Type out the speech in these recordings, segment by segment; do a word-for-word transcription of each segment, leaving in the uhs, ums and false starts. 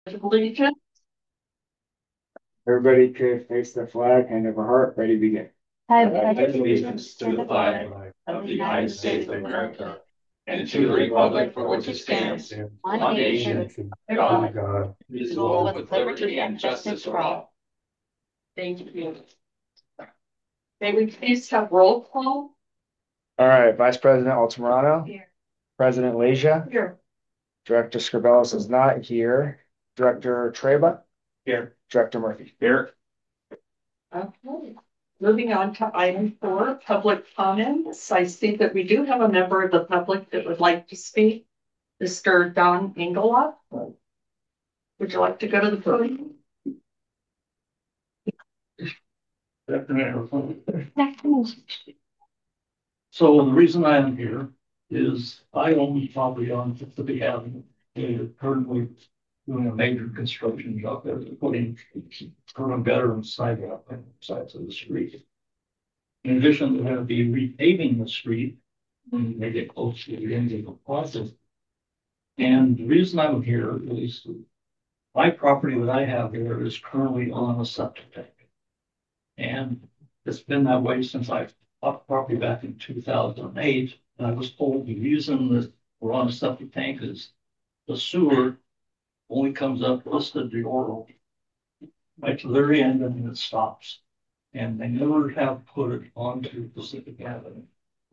Allegiance. Everybody could face the flag, hand over heart, ready, begin. I I pledge pledge allegiance to the flag of the United States of America and to the republic for which it stands, one nation, under God, indivisible, with liberty and justice for all. Thank you. May we please have roll call? All right, Vice President Altamirano. Here. President Leja. Here. Director Scribellis is not here. Director Treba. Here. Director Murphy. Here. Okay. Moving on to item four, public comments. I see that we do have a member of the public that would like to speak. Mister Don Engelhoff. Would you like to go to the podium? Good afternoon, everyone. So the reason I'm here is I own property on Mississippi Avenue. They're currently doing a major construction job there. They're putting curb and gutter and sidewalk on the sides of the street. In addition, they're going to be repaving the street when they get close to the end of the process. And the reason I'm here is my property that I have there is currently on a septic tank. And it's been that way since I bought the property back in two thousand eight. And I was told the reason that we're on a septic tank is the sewer only comes up listed the oral right to their end and then it stops. And they never have put it onto Pacific Avenue.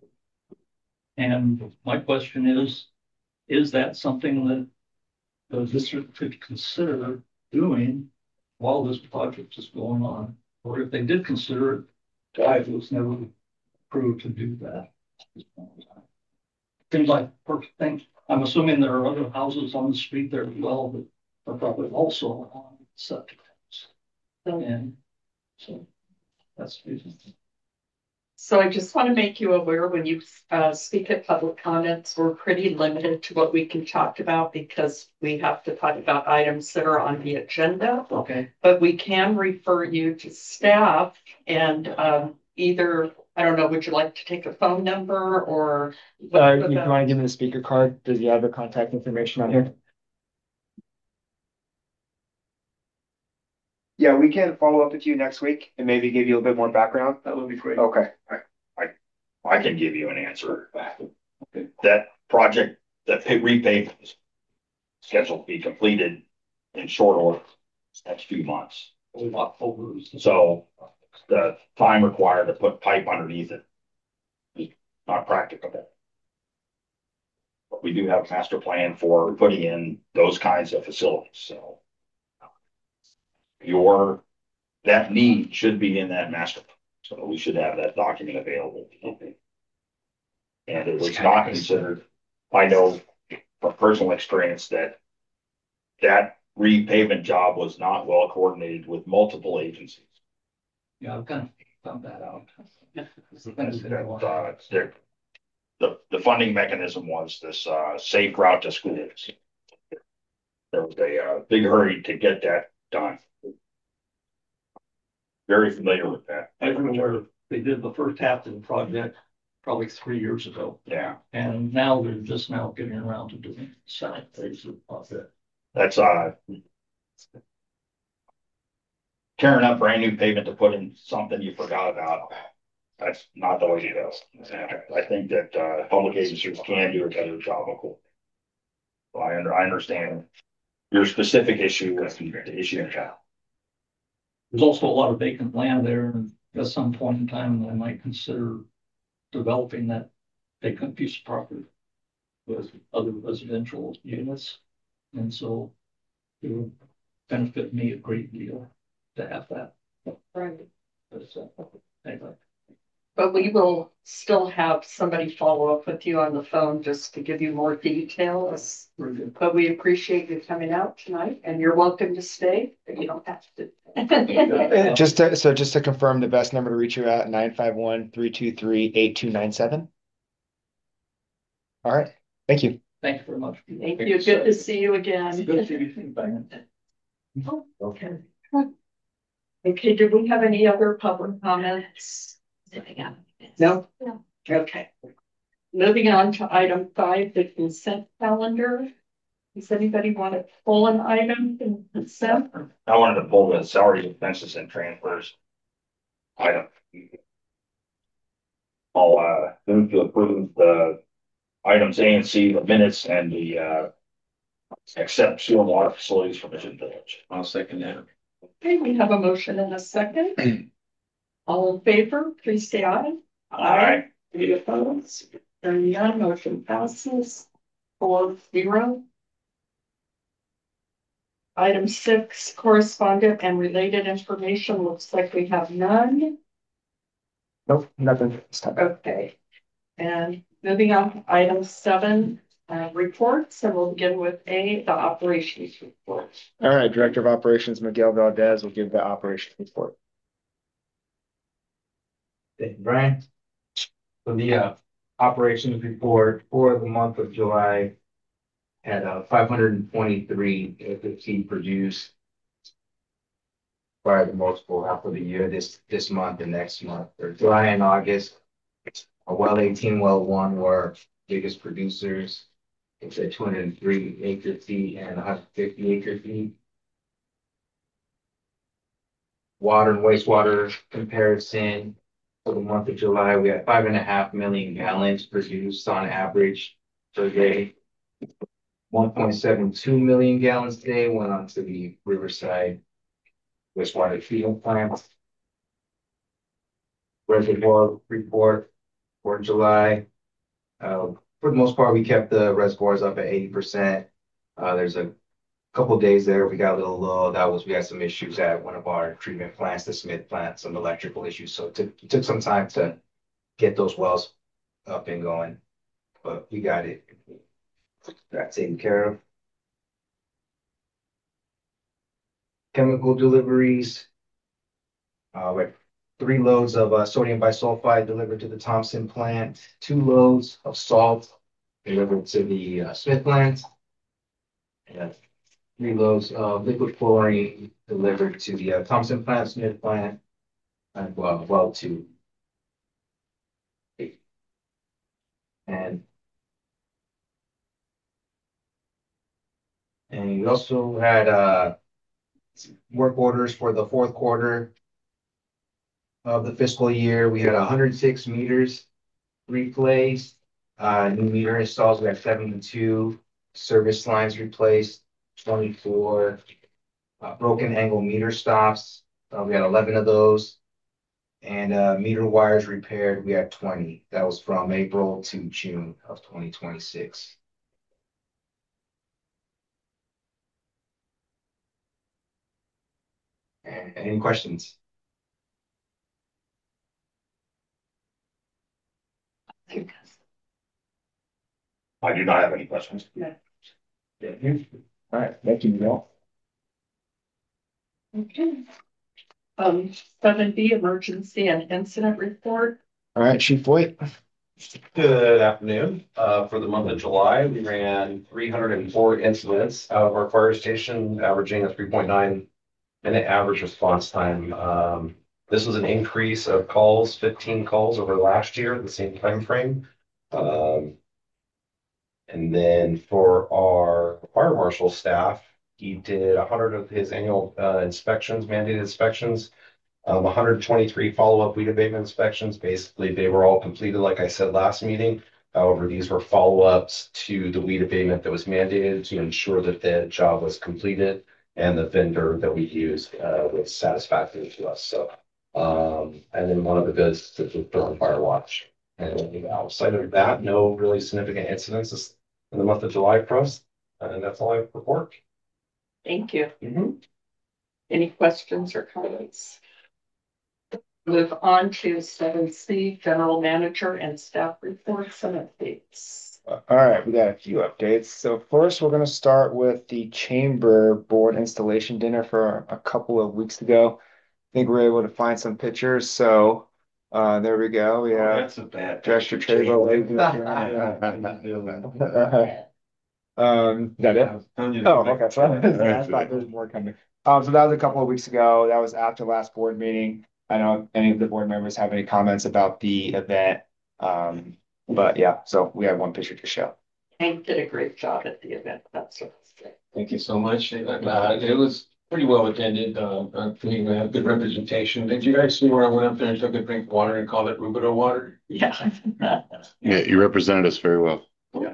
And my question is, is that something that the district could consider doing while this project is going on? Or if they did consider it, why it was never approved to do that? Seems like perfect thing. I'm assuming there are other houses on the street there as well that are probably also on septic tanks. And so that's the reason. So I just want to make you aware when you uh, speak at public comments, we're pretty limited to what we can talk about because we have to talk about items that are on the agenda. Okay. But we can refer you to staff and um, either, I don't know, would you like to take a phone number or? Uh, you want to give me the speaker card? Does he have the contact information on here? Yeah, we can follow up with you next week and maybe give you a bit more background. That would be great. Okay. I can give you an answer. Okay. That project, that repaving is scheduled to be completed in short order next few months. So the time required to put pipe underneath it is not practical. But we do have a master plan for putting in those kinds of facilities. So your that need should be in that master plan. So we should have that document available. And it was not considered, I know from personal experience that that repavement job was not well coordinated with multiple agencies. Yeah, I've kind of found that out. Uh, the, the funding mechanism was this uh, safe route to schools. There was a uh, big hurry to get that done. Very familiar with that. I remember they did the first half of the project probably three years ago. Yeah. And now they're just now getting around to doing the second phase of the project. That's uh tearing up brand new pavement to put in something you forgot about. That's not the way to go. I think that uh, public agencies can do a better job of course. So I under I understand your specific issue with the issue in town. There's also a lot of vacant land there, and at some point in time, I might consider developing that vacant piece of property with other residential units. And so it would benefit me a great deal to have that. Right. But, uh, anyway. But we will still have somebody follow up with you on the phone just to give you more details. But we appreciate you coming out tonight and you're welcome to stay, but you don't have to. Just to, so just to confirm, the best number to reach you at nine five one, three two three, eight two nine seven. All right. Thank you. Thank you very much. Thank you. Good to see you again. Good to see you back. Oh, okay. Okay, do we have any other public comments? No? No. Okay. Moving on to item five, the consent calendar. Does anybody want to pull an item in consent? I wanted to pull the salary expenses and transfers. Item. I'll, uh, move to approve the items A and C, the minutes and the, uh, accept sewer and water facilities for Mission Village. I'll second that. Okay, we have a motion and a second. All in favor, please say aye. Aye. Any opposed? Hearing none, motion passes four zero. Item six, correspondent and related information. Looks like we have none. Nope, nothing this time. Okay. And moving on to item seven, uh, reports, and we'll begin with A, the operations report. All right, Director of Operations Miguel Valdez will give the operations report. Thank you, Brian. So the uh, operations report for the month of July had uh, five hundred twenty-three F F T produced. By the multiple half of the year, this this month and next month, or July and August. Uh, well eighteen, well one were biggest producers. It's at two hundred three acre feet and one hundred fifty acre feet. Water and wastewater comparison. For the month of July, we had five and a half million gallons produced on average per day. one point seven two million gallons a day went on to the Riverside wastewater treatment plant. Reservoir report for July. Uh, for the most part, we kept the reservoirs up at eighty percent. Uh, there's a couple of days there we got a little low. That was we had some issues at one of our treatment plants, the Smith plant, some electrical issues. So it took, it took some time to get those wells up and going, but we got it. Got taken care of. Chemical deliveries. Uh, with three loads of uh, sodium bisulfite delivered to the Thompson plant, two loads of salt delivered to the uh, Smith plant, and three loads of liquid chlorine delivered to the uh, Thompson plant, Smith plant, and well, well two. And and we also had uh, work orders for the fourth quarter of the fiscal year. We had one hundred six meters replaced, uh, new meter installs. We had seventy-two service lines replaced, twenty-four uh, broken angle meter stops. Uh, we had eleven of those, and uh, meter wires repaired. We had twenty. That was from April to June of twenty twenty-six. And any questions? I do not have any questions. All right, thank you, Miguel. Okay. Um, seven B, emergency and incident report. All right, Chief Voigt. Good afternoon. Uh, for the month of July, we ran three hundred and four incidents out of our fire station, averaging a three point nine minute average response time. Um, this was an increase of calls, fifteen calls over last year at the same time frame. Um, and then for our fire marshal staff, he did one hundred of his annual uh, inspections, mandated inspections. Um, one hundred twenty-three follow-up weed abatement inspections. Basically, they were all completed, like I said last meeting. However, these were follow-ups to the weed abatement that was mandated to ensure that the job was completed and the vendor that we used uh, was satisfactory to us. So, um, and then one of the goods to the Durham Fire Watch. And outside of that, no really significant incidents in the month of July for us. And that's all I report. Thank you. Mm-hmm. Any questions or comments? Move on to seven C, general manager and staff reports and updates. All right, we got a few updates. So first, we're going to start with the chamber board installation dinner for a couple of weeks ago. I think we were able to find some pictures. So uh, there we go. We have That's a bad dress your table. Um, is that it? Oh, okay. So I thought there was more coming. Um, so that was a couple of weeks ago. That was after last board meeting. I don't know if any of the board members have any comments about the event. Um, but yeah, so we have one picture to show. Hank did a great job at the event, that's what I say. Thank you so much. Uh, it was pretty well attended. Uh, I think we had good representation. Did you guys see where I went up there and took a drink of water and called it Rubidoux water? Yeah. Yeah, you represented us very well. Yeah.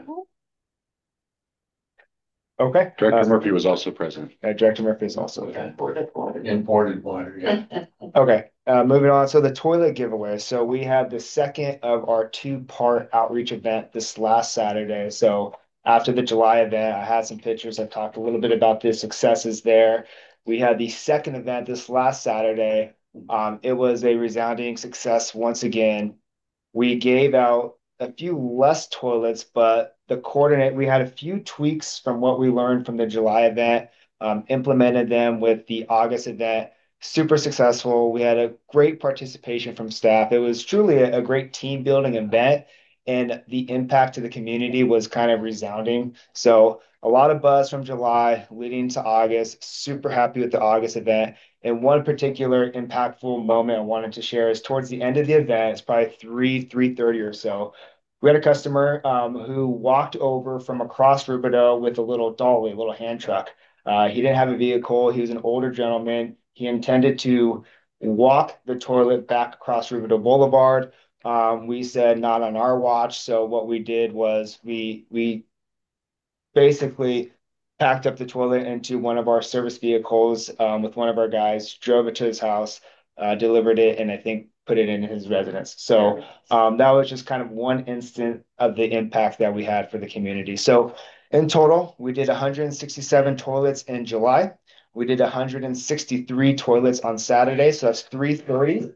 Okay. Director Uh, Murphy was also present. uh, Director Murphy is also there. Imported water. Imported water, yeah. Okay, uh, moving on. So the toilet giveaway. So we had the second of our two-part outreach event this last Saturday. So after the July event, I had some pictures. I talked a little bit about the successes there. We had the second event this last Saturday. Um, it was a resounding success once again. We gave out a few less toilets, but the coordinate, we had a few tweaks from what we learned from the July event, um, implemented them with the August event. Super successful. We had a great participation from staff. It was truly a, a great team building event, and the impact to the community was kind of resounding. So, a lot of buzz from July leading to August. Super happy with the August event. And one particular impactful moment I wanted to share is towards the end of the event, it's probably three, three thirty or so. We had a customer um, who walked over from across Rubidoux with a little dolly, a little hand truck. Uh, he didn't have a vehicle. He was an older gentleman. He intended to walk the toilet back across Rubidoux Boulevard. Um, we said not on our watch. So what we did was we we basically packed up the toilet into one of our service vehicles um, with one of our guys, drove it to his house, uh, delivered it, and I think put it in his residence. So um, that was just kind of one instant of the impact that we had for the community. So in total, we did one hundred sixty-seven toilets in July. We did one hundred sixty-three toilets on Saturday, so that's three thirty.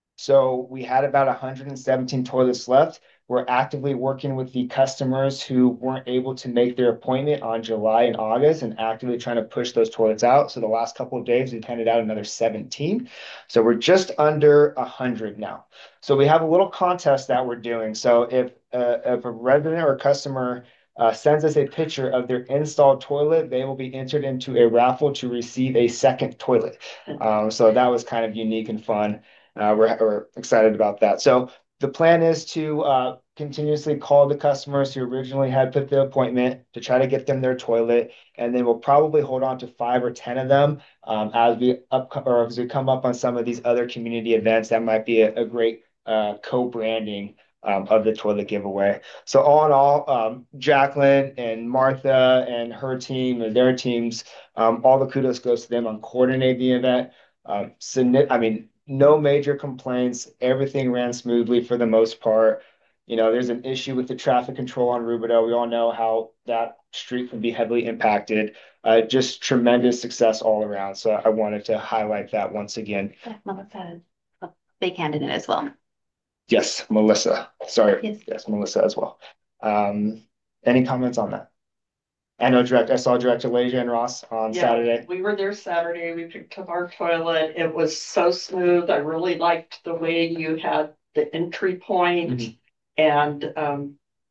So we had about one hundred seventeen toilets left. We're actively working with the customers who weren't able to make their appointment on July and August and actively trying to push those toilets out. So the last couple of days, we've handed out another seventeen. So we're just under one hundred now. So we have a little contest that we're doing. So if, uh, if a resident or customer uh, sends us a picture of their installed toilet, they will be entered into a raffle to receive a second toilet. Um, so that was kind of unique and fun. Uh, we're, we're excited about that. So the plan is to uh, continuously call the customers who originally had put the appointment to try to get them their toilet, and then we'll probably hold on to five or ten of them um, as we up or as we come up on some of these other community events. That might be a, a great uh, co-branding um, of the toilet giveaway. So all in all, um, Jacqueline and Martha and her team and their teams, um, all the kudos goes to them on coordinating the event. Um, I mean, no major complaints. Everything ran smoothly for the most part. You know, there's an issue with the traffic control on Rubidoux. We all know how that street can be heavily impacted. Uh, just tremendous success all around. So I wanted to highlight that once again. Yeah, Melissa, a big hand in it as well. Yes, Melissa. Sorry. Yes. Yes, Melissa as well. Um, any comments on that? I know direct, I saw Director Leja and Ross on Yeah, Saturday. we were there Saturday. We picked up our toilet. It was so smooth. I really liked the way you had the entry point Mhm. and um,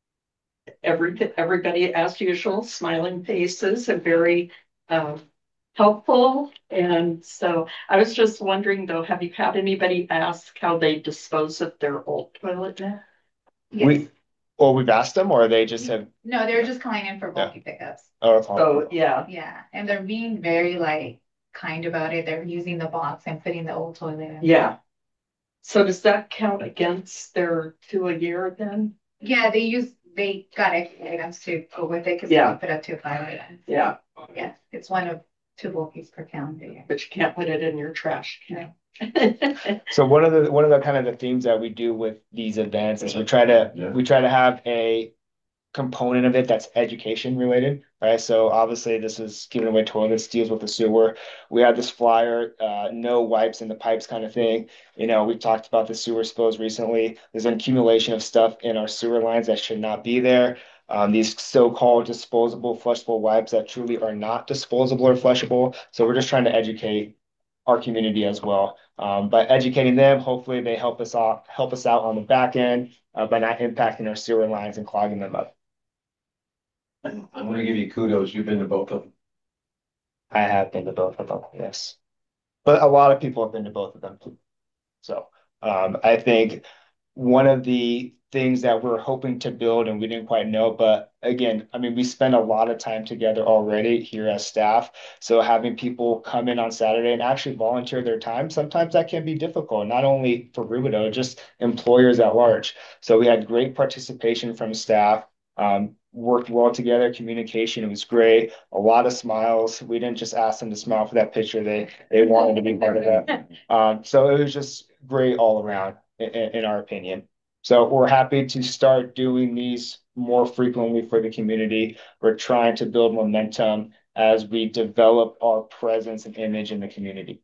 every, everybody, as usual, smiling faces and very um, helpful. And so I was just wondering though, have you had anybody ask how they dispose of their old toilet now? We, or we've asked them, or they just have, No, they're just calling in for bulky pickups. oh, So, yeah, Yeah, and they're being very like kind about it. They're using the box and putting the old toilet in. yeah. So does that count against their two a year then? Yeah, they use, they got extra items to go with it because Yeah. they put up to five items. Yeah, Yeah, it's one of two bulkies per calendar year. but you can't put it in your trash can. So one of the one of the kind of the themes that we do with these events is we try to Yeah. we try to have a component of it that's education related, right? So obviously this is giving away toilets, deals with the sewer. We have this flyer, uh, no wipes in the pipes kind of thing. You know, we talked about the sewer spills recently. There's an accumulation of stuff in our sewer lines that should not be there. Um, these so-called disposable flushable wipes that truly are not disposable or flushable. So we're just trying to educate our community as well. Um, by educating them, hopefully they help us off, help us out on the back end uh, by not impacting our sewer lines and clogging them up. I'm gonna give you kudos. You've been to both of them. I have been to both of them, yes. But a lot of people have been to both of them too. So um, I think one of the things that we're hoping to build and we didn't quite know. But again, I mean, we spend a lot of time together already here as staff. So having people come in on Saturday and actually volunteer their time, sometimes that can be difficult, not only for Rubidoux, just employers at large. So we had great participation from staff, um, worked well together, communication was great, a lot of smiles. We didn't just ask them to smile for that picture, they they wanted to be part of that. Um, so it was just great all around, in, in our opinion. So we're happy to start doing these more frequently for the community. We're trying to build momentum as we develop our presence and image in the community.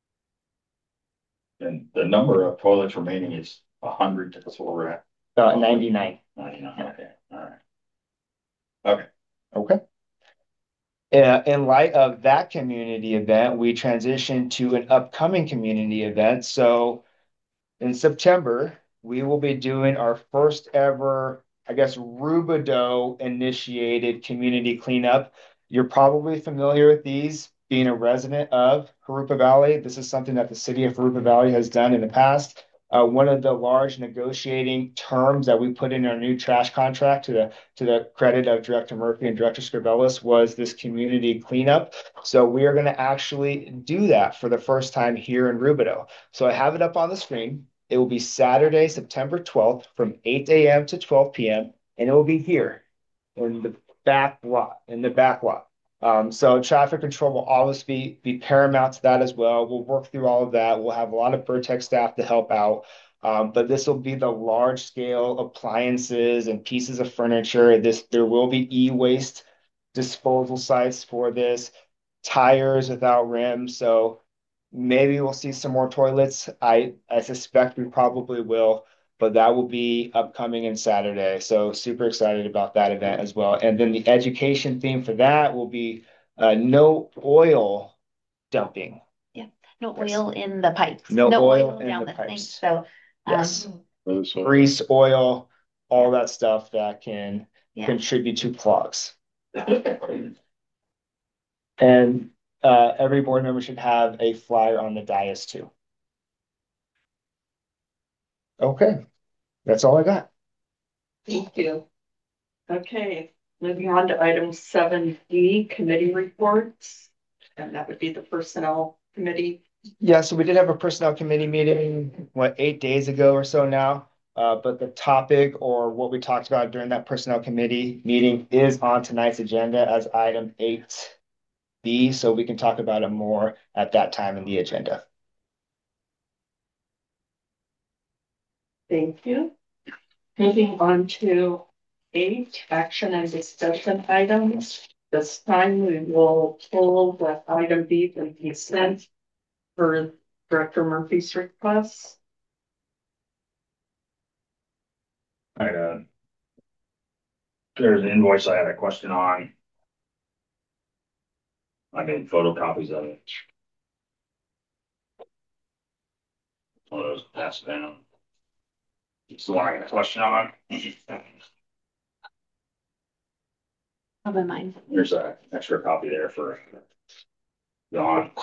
And the number of toilets remaining is a hundred, that's what we're at. Uh, ninety-nine. Ninety-nine, okay, all right. Okay. Okay. Uh, in light of that community event, we transitioned to an upcoming community event. So in September, we will be doing our first ever, I guess, Rubidoux initiated community cleanup. You're probably familiar with these, being a resident of Jurupa Valley. This is something that the city of Jurupa Valley has done in the past. Uh, one of the large negotiating terms that we put in our new trash contract, to the to the credit of Director Murphy and Director Scribellis, was this community cleanup. So we are going to actually do that for the first time here in Rubidoux. So I have it up on the screen. It will be Saturday, September twelfth from eight a m to twelve p m and it will be here in the back lot, in the back lot. Um, so traffic control will always be, be paramount to that as well. We'll work through all of that. We'll have a lot of Vertex staff to help out. Um, but this will be the large scale appliances and pieces of furniture. This, there will be e-waste disposal sites for this, tires without rims. So maybe we'll see some more toilets. I, I suspect we probably will, but that will be upcoming in Saturday. So super excited about that event as well. And then the education theme for that will be uh, no oil dumping. Yeah, no oil in the pipes. No oil in down the the sink. pipes. So, Yes. um, Grease, oil, all that stuff that can yeah. contribute to clogs. And uh, every board member should have a flyer on the dais too. Okay, that's all I got. Thank you. Okay, moving on to item seven D, committee reports. And that would be the personnel committee. Yeah, so we did have a personnel committee meeting, what, eight days ago or so now. Uh, but the topic, or what we talked about during that personnel committee meeting, is on tonight's agenda as item eight B. So we can talk about it more at that time in the agenda. Thank you. Moving on to eight, action and discussion items. This time we will pull the item B from consent for Director Murphy's request. I had a, there's an invoice I had a question on. I made photocopies of it. One of those passed down. It's the one I got a question on. I'll be mine. There's an extra copy there for Don.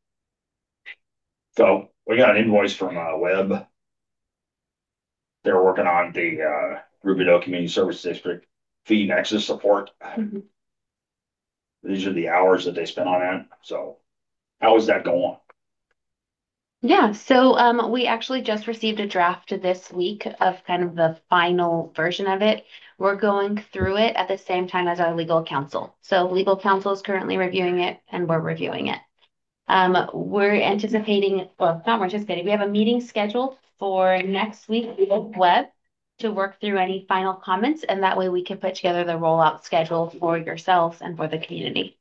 So we got an invoice from uh, Webb. They're working on the uh, Rubidoux Community Service District fee nexus support. Mm-hmm. These are the hours that they spent on that. So how is that going? Yeah, so um, we actually just received a draft this week of kind of the final version of it. We're going through it at the same time as our legal counsel. So legal counsel is currently reviewing it and we're reviewing it. Um, we're anticipating, well, not we're anticipating, we have a meeting scheduled for next week with Webb to work through any final comments, and that way we can put together the rollout schedule for yourselves and for the community.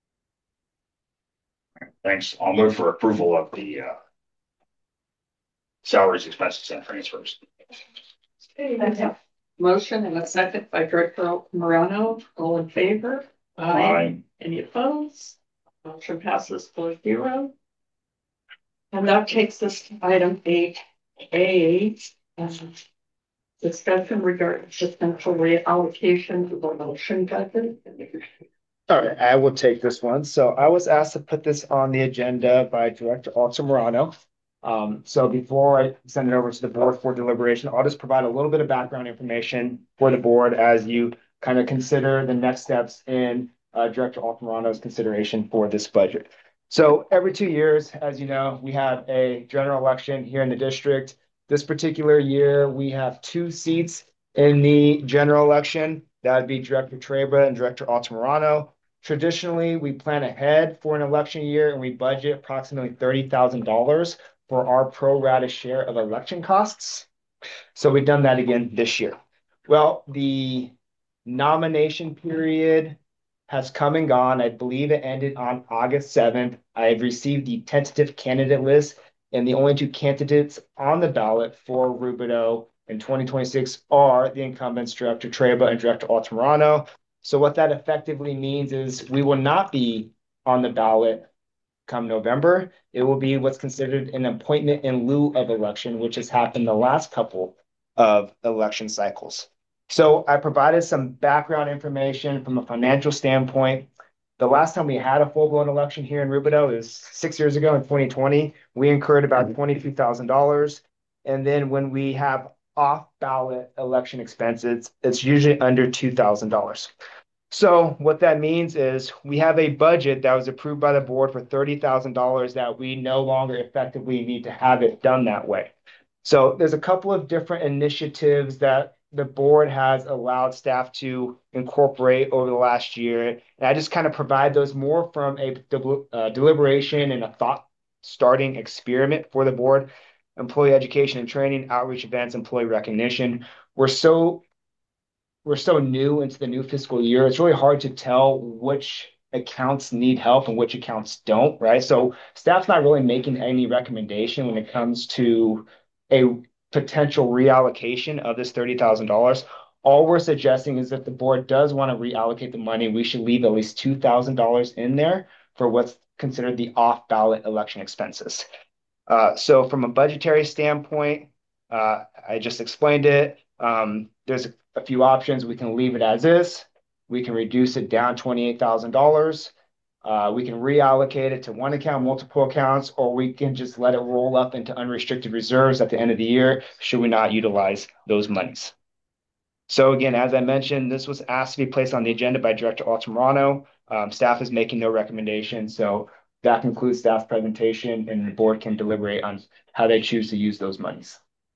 Thanks. I'll move for approval of the uh, salaries, expenses, and transfers. Okay. Motion and a second by Director Morano. All in favor? Aye. Any opposed? Motion passes four zero. And that takes us to item eight A. Um, discussion regarding potential reallocation of the motion budget. All right, I will take this one. So I was asked to put this on the agenda by Director Altamirano. Um, so before I send it over to the board for deliberation, I'll just provide a little bit of background information for the board as you kind of consider the next steps in uh, Director Altamirano's consideration for this budget. So every two years, as you know, we have a general election here in the district. This particular year, we have two seats in the general election. That would be Director Treba and Director Altamirano. Traditionally, we plan ahead for an election year and we budget approximately thirty thousand dollars for our pro rata share of election costs. So we've done that again this year. Well, the nomination period has come and gone. I believe it ended on August seventh. I've received the tentative candidate list, and the only two candidates on the ballot for Rubidoux in twenty twenty-six are the incumbents, Director Treba and Director Altamirano. So what that effectively means is we will not be on the ballot come November. It will be what's considered an appointment in lieu of election, which has happened the last couple of election cycles. So I provided some background information from a financial standpoint. The last time we had a full-blown election here in Rubidoux is six years ago in twenty twenty. We incurred about twenty-two thousand dollars. And then when we have off-ballot election expenses, it's usually under two thousand dollars. So what that means is we have a budget that was approved by the board for thirty thousand dollars that we no longer effectively need to have it done that way. So there's a couple of different initiatives that the board has allowed staff to incorporate over the last year. And I just kind of provide those more from a del- uh, deliberation and a thought starting experiment for the board. Employee education and training, outreach events, employee recognition. We're so we're so new into the new fiscal year. It's really hard to tell which accounts need help and which accounts don't, right? So staff's not really making any recommendation when it comes to a potential reallocation of this thirty thousand dollars. All we're suggesting is that the board does want to reallocate the money, we should leave at least two thousand dollars in there for what's considered the off-ballot election expenses. Uh, so from a budgetary standpoint, uh, I just explained it. Um, there's a, a few options. We can leave it as is. We can reduce it down twenty-eight thousand dollars. Uh, we can reallocate it to one account, multiple accounts, or we can just let it roll up into unrestricted reserves at the end of the year, should we not utilize those monies. So again, as I mentioned, this was asked to be placed on the agenda by Director Altamirano. Um, staff is making no recommendation, so that concludes staff's presentation, and the board can deliberate on how they choose to use those monies.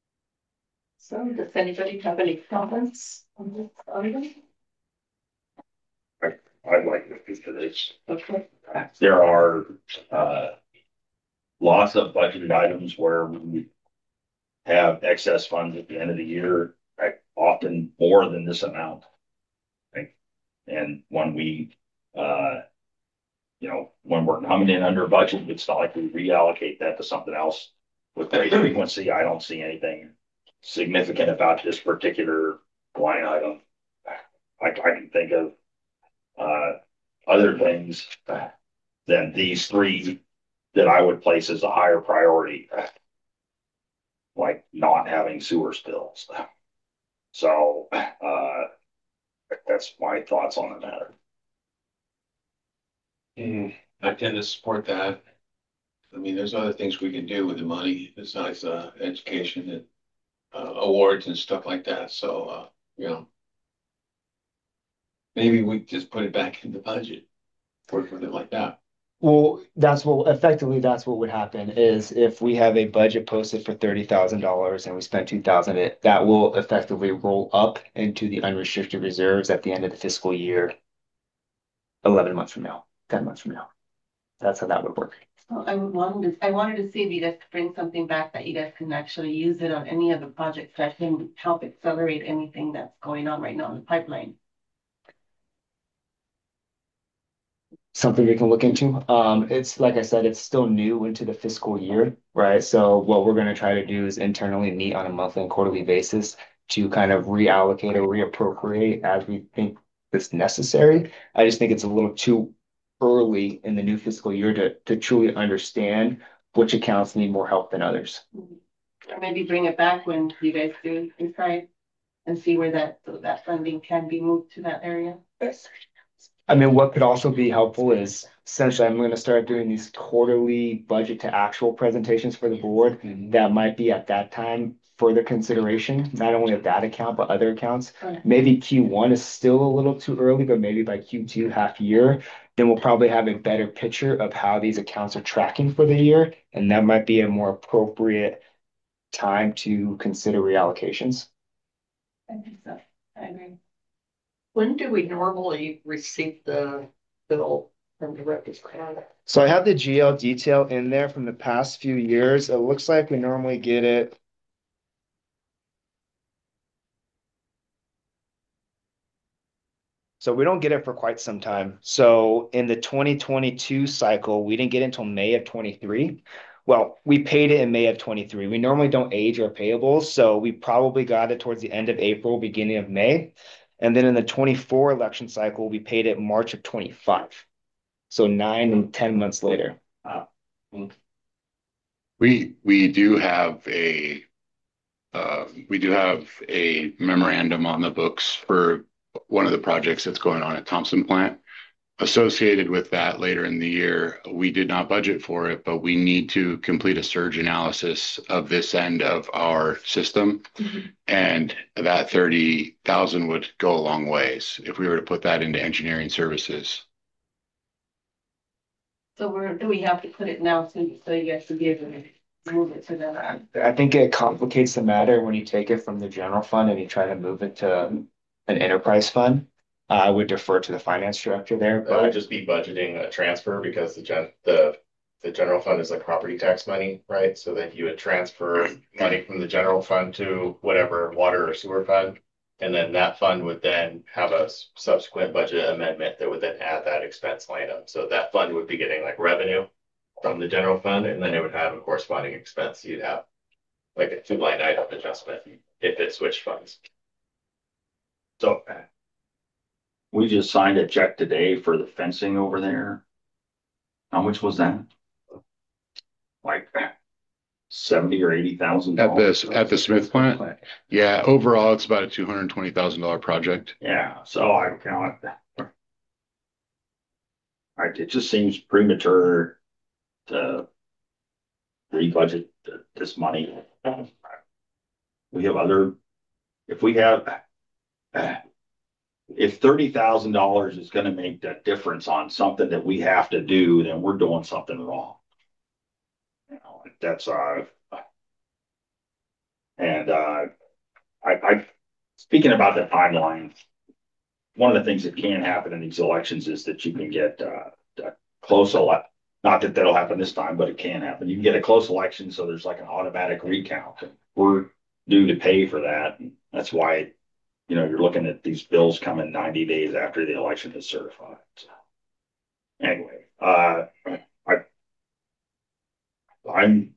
So does anybody have any comments on this item? I'd like to speak to this. Okay. There are, uh, lots of budgeted items where we have excess funds at the end of the year, right, often more than this amount. Right? And when we, uh, you know, when we're coming in under budget, it's not like we reallocate that to something else with great frequency. I don't see anything significant about this particular line item. I, I can think of uh, other things than these three that I would place as a higher priority, like not having sewer spills. So uh, that's my thoughts on the matter. Mm, I tend to support that. I mean, there's other things we can do with the money besides uh, education and uh, awards and stuff like that. So, uh, you know, maybe we just put it back in the budget, work with it like that. Well, that's what effectively that's what would happen is if we have a budget posted for thirty thousand dollars and we spend two thousand, it that will effectively roll up into the unrestricted reserves at the end of the fiscal year, eleven months from now, ten months from now. That's how that would work. So I would wanted to, I wanted to see if you guys could bring something back that you guys can actually use it on any of the projects that can help accelerate anything that's going on right now in the pipeline. Something we can look into. Um, it's like I said, it's still new into the fiscal year, right? So what we're going to try to do is internally meet on a monthly and quarterly basis to kind of reallocate or reappropriate as we think is necessary. I just think it's a little too early in the new fiscal year to, to truly understand which accounts need more help than others. Or maybe bring it back when you guys do decide and see where that, so that funding can be moved to that area. Yes. I mean, what could also be helpful is essentially I'm going to start doing these quarterly budget to actual presentations for the board. That might be at that time further consideration, not only of that account, but other accounts. Right. Maybe Q one is still a little too early, but maybe by Q two half year, then we'll probably have a better picture of how these accounts are tracking for the year. And that might be a more appropriate time to consider reallocations. I think so. I agree. When do we normally receive the bill from the register? So I have the G L detail in there from the past few years. It looks like we normally get it. So we don't get it for quite some time. So in the twenty twenty-two cycle, we didn't get it until May of twenty-three. Well, we paid it in May of twenty-three. We normally don't age our payables, so we probably got it towards the end of April, beginning of May. And then in the twenty-four election cycle, we paid it March of twenty-five. So nine and ten months later. Uh, We, we do have a, uh, we do have a memorandum on the books for one of the projects that's going on at Thompson Plant. Associated with that later in the year, we did not budget for it, but we need to complete a surge analysis of this end of our system. Mhm. And that thirty thousand would go a long ways if we were to put that into engineering services. So where do we have to put it now so, so you guys to be able to move it to the, I think it complicates the matter when you take it from the general fund and you try to move it to an enterprise fund. I would defer to the finance director there, That would but just be budgeting a transfer because the gen, the, the general fund is like property tax money, right? So then you would transfer money from the general fund to whatever water or sewer fund. And then that fund would then have a s- subsequent budget amendment that would then add that expense line item. So that fund would be getting like revenue from the general fund, and then it would have a corresponding expense. You'd have like a two line item adjustment if it switched funds. So we just signed a check today for the fencing over there. How much was that? Like seventy or eighty thousand At dollars. this, at the Smith plant? Yeah, overall, it's about a two hundred and twenty thousand dollar project. Yeah, so I count. I, it just seems premature to re-budget th- this money. We have other, if we have, if thirty thousand dollars is gonna make the difference on something that we have to do, then we're doing something wrong. You know, that's, uh, and, uh, I, I, speaking about the timeline, one of the things that can happen in these elections is that you can get, uh, a close elect, not that that'll happen this time, but it can happen. You can get a close election, so there's like an automatic recount. We're due to pay for that. And that's why, you know, you're looking at these bills coming ninety days after the election is certified. So, anyway, uh, I, I'm,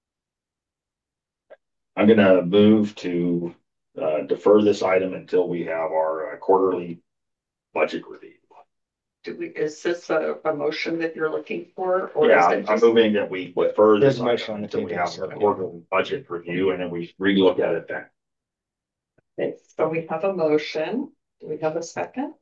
I'm gonna move to, uh, defer this item until we have our uh, quarterly budget review. Do we, is this a, a motion that you're looking for? Or Yeah, is it I'm, I'm just- moving that we defer There's this a motion item on the until we table, have so- a quarterly budget review, and then we relook at it then. Okay, so we have a motion. Do we have a second?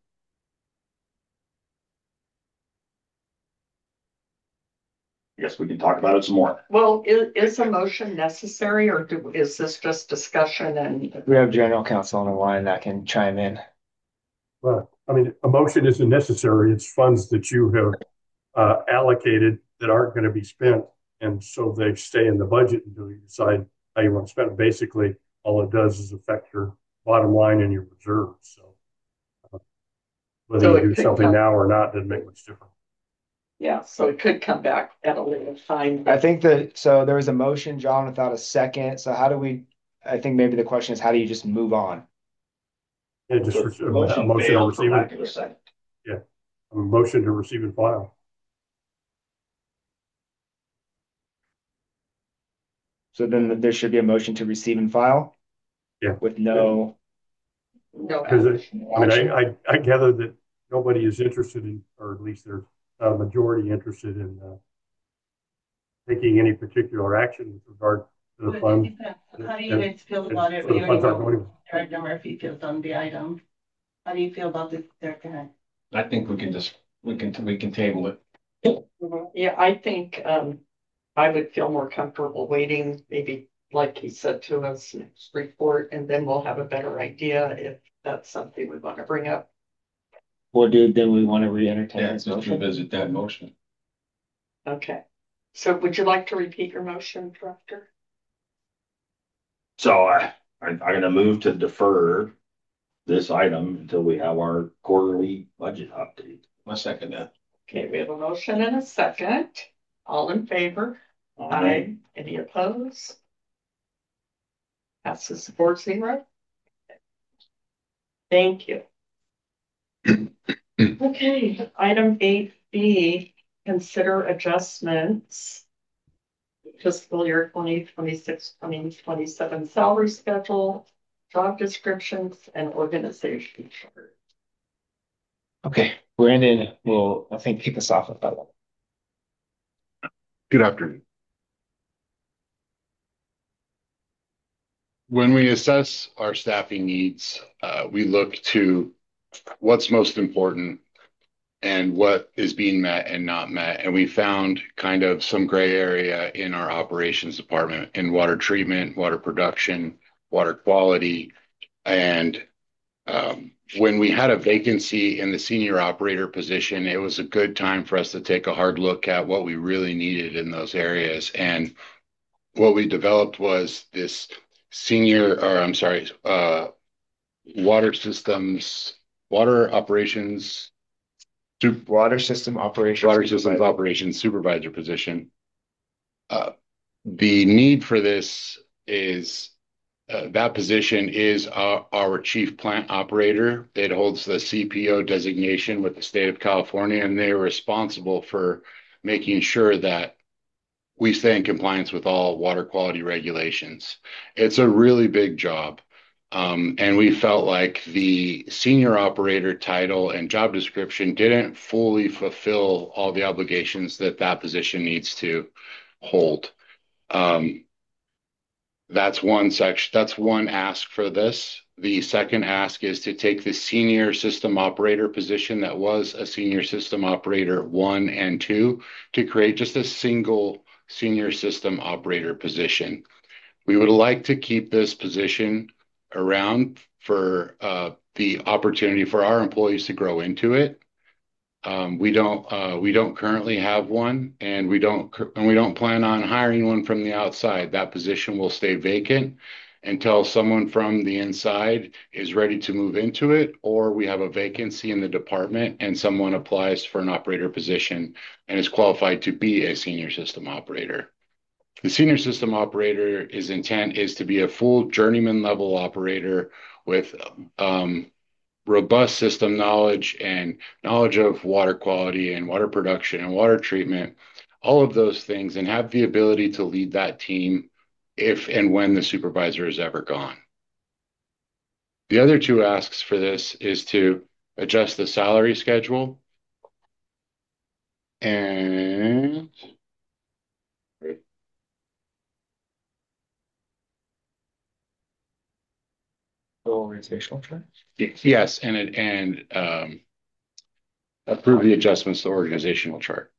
I guess we can talk about it some more. Well, is, is a motion necessary or do, is this just discussion and? we have general counsel on the line that can chime in. Well, I mean, a motion isn't necessary. It's funds that you have uh, allocated that aren't going to be spent. And so they stay in the budget until you decide how you want to spend it. Basically, all it does is affect your bottom line and your reserves. So uh, whether So you it do could something come- now or not doesn't make much difference. Yeah, so it could come back at a later time. I think that, so there was a motion, John, without a second. So how do we, I think maybe the question is, how do you just move on? Yeah, just The a motion motion to failed for receive lack it. of a second. A motion to receive and file. So then there should be a motion to receive and file? Yeah. With no No Because it- action. I mean, action? I, I, I gather that nobody is interested in, or at least there's a majority interested in uh, taking any particular action with regard to the But it fund. depends. How do you guys feel And about it? so the We funds already aren't know going anywhere. Director Murphy feels on the item. How do you feel about this, Director Hunt? I think we can just, we can, we can table it. Mhm. Yeah, I think, um, I would feel more comfortable waiting, maybe like he said to us, next report, and then we'll have a better idea if that's something we want to bring up. Or do, then we want to re-entertain Yeah, this just motion? revisit that motion. Okay. So would you like to repeat your motion, Director? So I, I, I'm gonna move to defer this item until we have our quarterly budget update. I second that. Okay, we have a motion and a second. All in favor? Aye. Any opposed? Passes four zero. Thank you. Okay, item eight B, consider adjustments. Fiscal year twenty twenty-six, twenty twenty-seven salary schedule, job descriptions, and organization chart. Okay, Brandon will, I think, kick us off with that one. Good afternoon. When we assess our staffing needs, uh, we look to what's most important and what is being met and not met. And we found kind of some gray area in our operations department in water treatment, water production, water quality. And um, when we had a vacancy in the senior operator position, it was a good time for us to take a hard look at what we really needed in those areas. And what we developed was this senior, or I'm sorry, uh, water systems, water operations, water system operations, water systems operations supervisor position. Uh, the need for this is uh, that position is our, our chief plant operator. It holds the C P O designation with the state of California, and they're responsible for making sure that we stay in compliance with all water quality regulations. It's a really big job. Um, and we felt like the senior operator title and job description didn't fully fulfill all the obligations that that position needs to hold. Um, that's one section, that's one ask for this. The second ask is to take the senior system operator position that was a senior system operator one and two to create just a single senior system operator position. We would like to keep this position around for uh, the opportunity for our employees to grow into it. Um, we don't uh, we don't currently have one, and we don't and we don't plan on hiring one from the outside. That position will stay vacant until someone from the inside is ready to move into it, or we have a vacancy in the department and someone applies for an operator position and is qualified to be a senior system operator. The senior system operator, his intent is to be a full journeyman level operator with um, robust system knowledge and knowledge of water quality and water production and water treatment, all of those things, and have the ability to lead that team if and when the supervisor is ever gone. The other two asks for this is to adjust the salary schedule and organizational chart. yes, and it and um, approve the adjustments to organizational chart.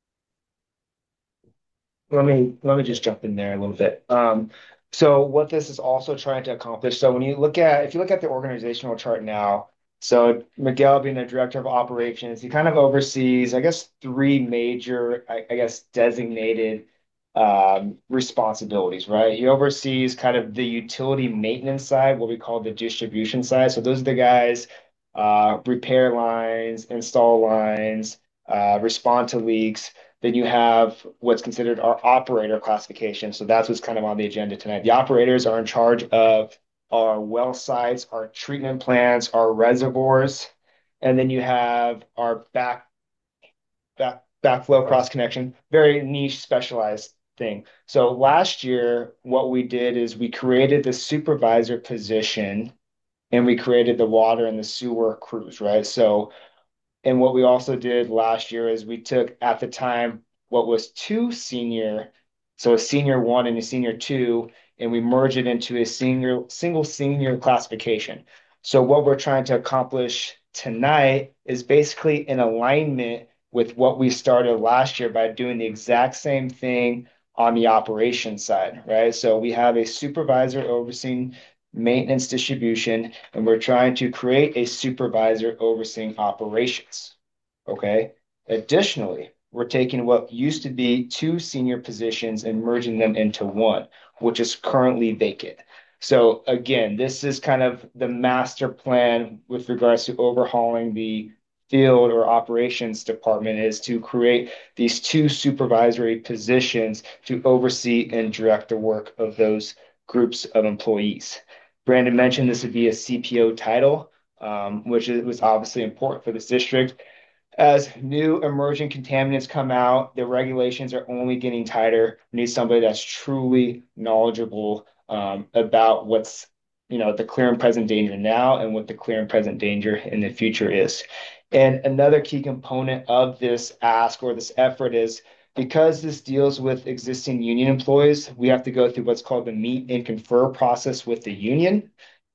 Let me let me just jump in there a little bit. Um, so what this is also trying to accomplish. So when you look at if you look at the organizational chart now, so Miguel being the director of operations, he kind of oversees, I guess, three major, I, I guess, designated um, responsibilities, right? He oversees kind of the utility maintenance side, what we call the distribution side. So those are the guys uh, repair lines, install lines, uh, respond to leaks. Then you have what's considered our operator classification. So that's what's kind of on the agenda tonight. The operators are in charge of our well sites, our treatment plants, our reservoirs, and then you have our back back backflow cross connection, very niche specialized thing. So last year, what we did is we created the supervisor position and we created the water and the sewer crews, right? So and what we also did last year is we took at the time what was two senior, so a senior one and a senior two, and we merged it into a senior single senior classification. So what we're trying to accomplish tonight is basically in alignment with what we started last year by doing the exact same thing on the operations side, right? So we have a supervisor overseeing maintenance distribution, and we're trying to create a supervisor overseeing operations. Okay. Additionally, we're taking what used to be two senior positions and merging them into one, which is currently vacant. So again, this is kind of the master plan with regards to overhauling the field or operations department, is to create these two supervisory positions to oversee and direct the work of those groups of employees. Brandon mentioned this would be a C P O title, um, which is, was obviously important for this district. As new emerging contaminants come out, the regulations are only getting tighter. We need somebody that's truly knowledgeable um, about what's, you know, the clear and present danger now and what the clear and present danger in the future is. And another key component of this ask or this effort is, because this deals with existing union employees, we have to go through what's called the meet and confer process with the union.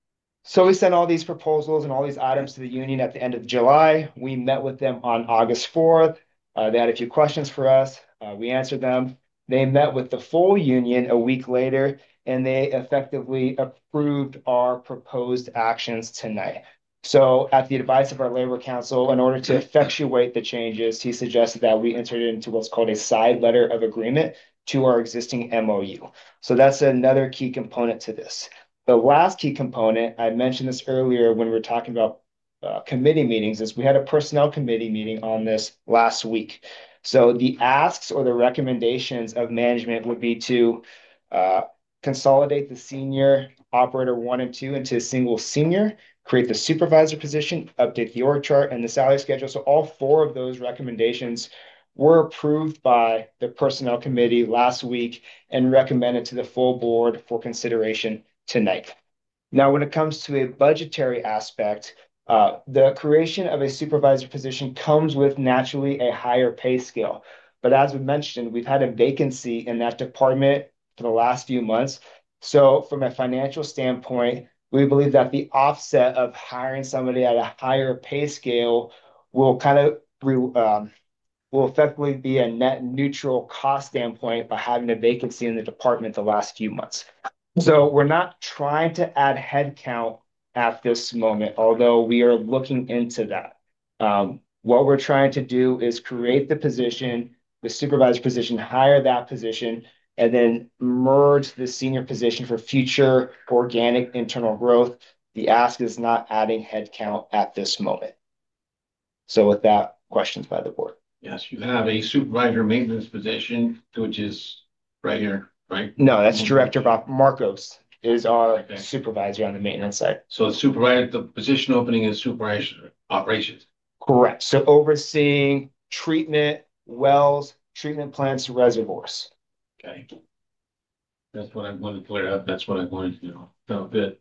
So we sent all these proposals and all these items to the union at the end of July. We met with them on August fourth. Uh, they had a few questions for us. Uh, we answered them. They met with the full union a week later, and they effectively approved our proposed actions tonight. So at the advice of our labor council, in order to effectuate the changes, he suggested that we entered into what's called a side letter of agreement to our existing M O U. So that's another key component to this. The last key component, I mentioned this earlier when we were talking about uh, committee meetings, is we had a personnel committee meeting on this last week. So the asks or the recommendations of management would be to uh, consolidate the senior operator one and two into a single senior, create the supervisor position, update the org chart and the salary schedule. So all four of those recommendations were approved by the personnel committee last week and recommended to the full board for consideration tonight. Now, when it comes to a budgetary aspect, uh, the creation of a supervisor position comes with naturally a higher pay scale. But as we mentioned, we've had a vacancy in that department for the last few months. So from a financial standpoint, we believe that the offset of hiring somebody at a higher pay scale will kind of um, will effectively be a net neutral cost standpoint by having a vacancy in the department the last few months. So we're not trying to add headcount at this moment, although we are looking into that. Um, what we're trying to do is create the position, the supervisor position, hire that position, and then merge the senior position for future organic internal growth. The ask is not adding headcount at this moment. So with that, questions by the board. Yes, you have a supervisor maintenance position, which is right here. Right? No, that's Director Bob Marcos is our Okay. supervisor on the maintenance side. So the supervisor, the position opening is supervisor operations. Correct. So overseeing treatment, wells, treatment plants, reservoirs. Okay. That's what I wanted to clear up. That's what I wanted to know. So good.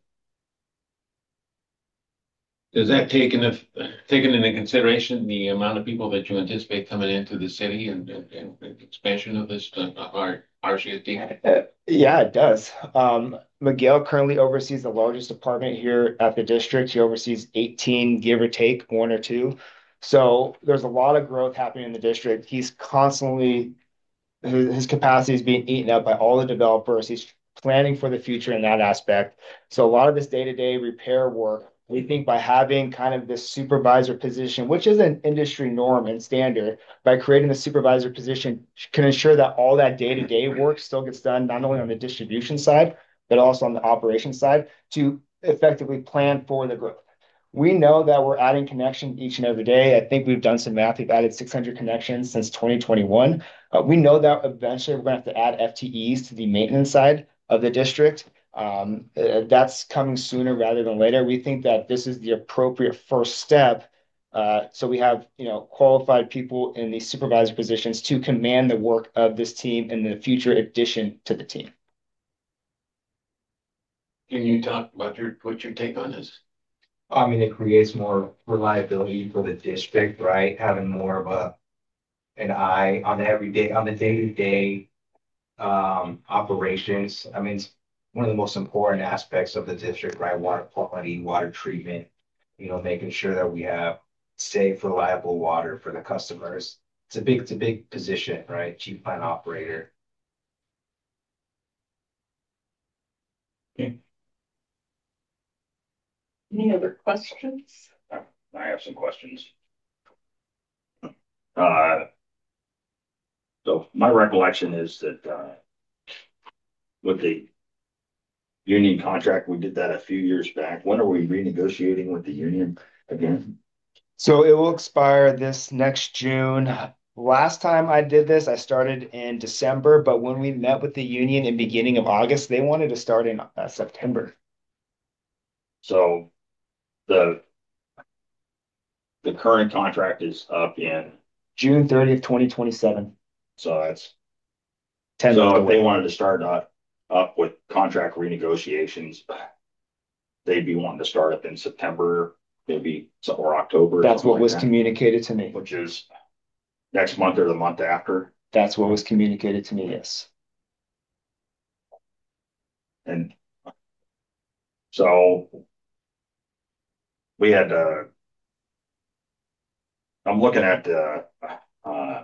Does that take into, taken into consideration the amount of people that you anticipate coming into the city and, and, and expansion of this, uh, our, R C S D? Uh, yeah, it does. Um, Miguel currently oversees the largest department here at the district. He oversees eighteen, give or take, one or two. So there's a lot of growth happening in the district. He's constantly, his, his capacity is being eaten up by all the developers. He's planning for the future in that aspect. So a lot of this day-to-day repair work, we think by having kind of this supervisor position, which is an industry norm and standard, by creating the supervisor position can ensure that all that day-to-day work still gets done, not only on the distribution side, but also on the operation side to effectively plan for the growth. We know that we're adding connection each and every day. I think we've done some math. We've added six hundred connections since twenty twenty-one. Uh, we know that eventually we're going to have to add F T Es to the maintenance side of the district. Um, uh, that's coming sooner rather than later. We think that this is the appropriate first step. Uh, so we have, you know, qualified people in these supervisor positions to command the work of this team in the future addition to the team. Can you talk about your, what your take on this? I mean, it creates more reliability for the district, right? Having more of a, an eye on the everyday, on the day-to-day um, operations. I mean, it's one of the most important aspects of the district, right? Water quality, water treatment, you know, making sure that we have safe, reliable water for the customers. It's a big, it's a big position, right? Chief plant operator. Any other questions? I have some questions. Uh, so my recollection is that, uh, with the union contract, we did that a few years back. When are we renegotiating with the union again? So it will expire this next June. Last time I did this, I started in December, but when we met with the union in beginning of August, they wanted to start in uh, September. So the the current contract is up in June thirtieth, twenty twenty-seven. So that's ten so months if they away. wanted to start up, up with contract renegotiations, they'd be wanting to start up in September, maybe so- or October. That's something what like was that, communicated to me. which is next month or the month after. That's what was communicated to me, yes. And so we had, uh, I'm looking at, uh, uh,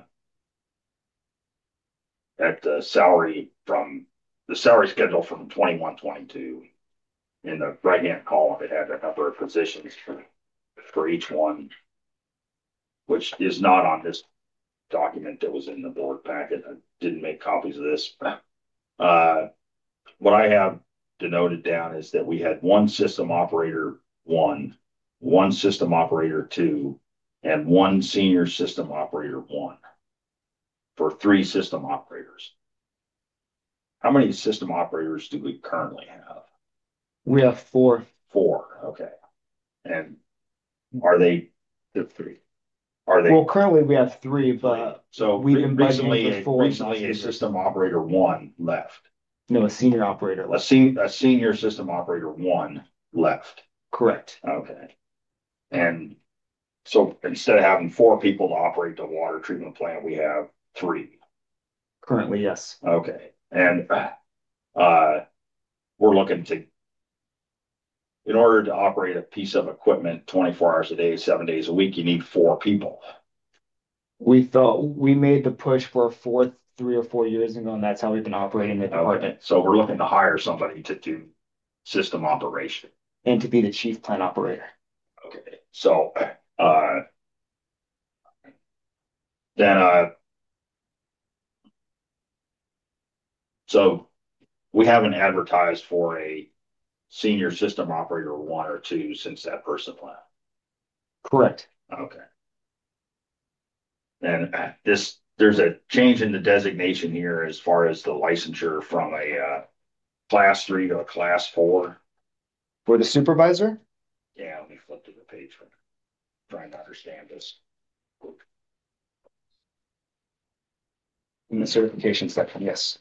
at the salary from the salary schedule from twenty-one, twenty-two. In the right-hand column, it had a number of positions for, for each one, which is not on this document that was in the board packet. I didn't make copies of this. Uh, what I have denoted down is that we had one system operator one, one system operator two, and one senior system operator one for three system operators. How many system operators do we currently have? We have four. Four, okay. And are they the three? Are they? Well, currently we have three, but So we've re- been budgeting recently, for four recently a last year. system operator one left. No, a senior operator. A sen- a senior system operator one left. Correct. Okay. And so instead of having four people to operate the water treatment plant, we have three. Currently, yes. Okay. And, uh, we're looking to, in order to operate a piece of equipment twenty-four hours a day, seven days a week, you need four people. We thought we made the push for a fourth three or four years ago, and that's how we've been operating the department. Okay. So we're looking to hire somebody to do system operation. And to be the chief plant operator. Okay. So, uh, then, uh, so we haven't advertised for a senior system operator one or two since that person left. Correct. Okay. And uh, this, there's a change in the designation here as far as the licensure from a, uh, class three to a class four. For the supervisor? Yeah, let me flip to the page for trying to understand this. In the certification section, yes.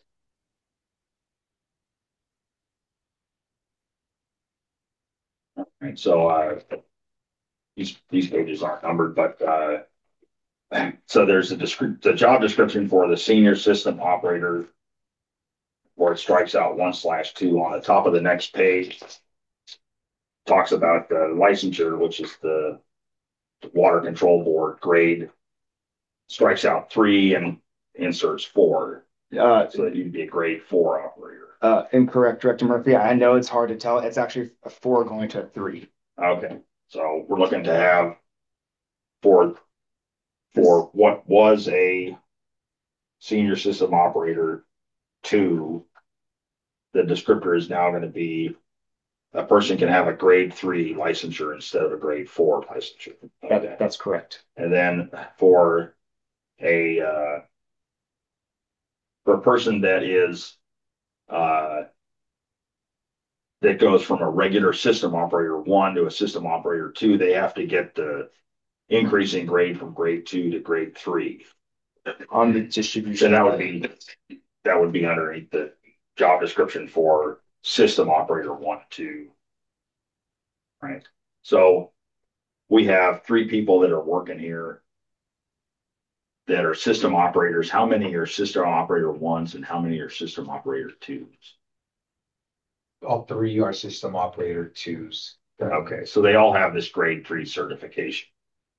And so, uh, these, these pages aren't numbered, but, uh, so there's a descrip- the job description for the senior system operator where it strikes out one slash two on the top of the next page. Talks about the licensure, which is the water control board grade, strikes out three and inserts four. Uh, So that you'd be a grade four operator. uh, incorrect, Director Murphy. I know it's hard to tell. It's actually a four going to a three. Okay, so we're looking to have for, for what was a senior system operator two, the descriptor is now gonna be a person can have a grade three licensure instead of a grade four licensure. Okay. That, that's correct. And then for a, uh, for a person that is, uh, that goes from a regular system operator one to a system operator two, they have to get the increasing grade from grade two to grade three. On the distribution. So that would be, that would be underneath the job description for system operator one, two. Right, so we have three people that are working here that are system operators. How many are system operator ones and how many are system operator twos? All three are system operator twos. Okay, so they all have this grade three certification.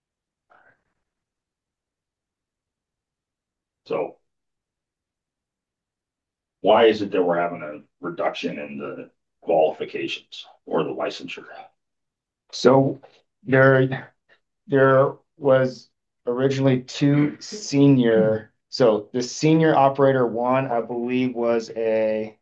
So why is it that we're having a reduction in the qualifications or the licensure? So there, there was originally two senior, so the senior operator one, I believe, was a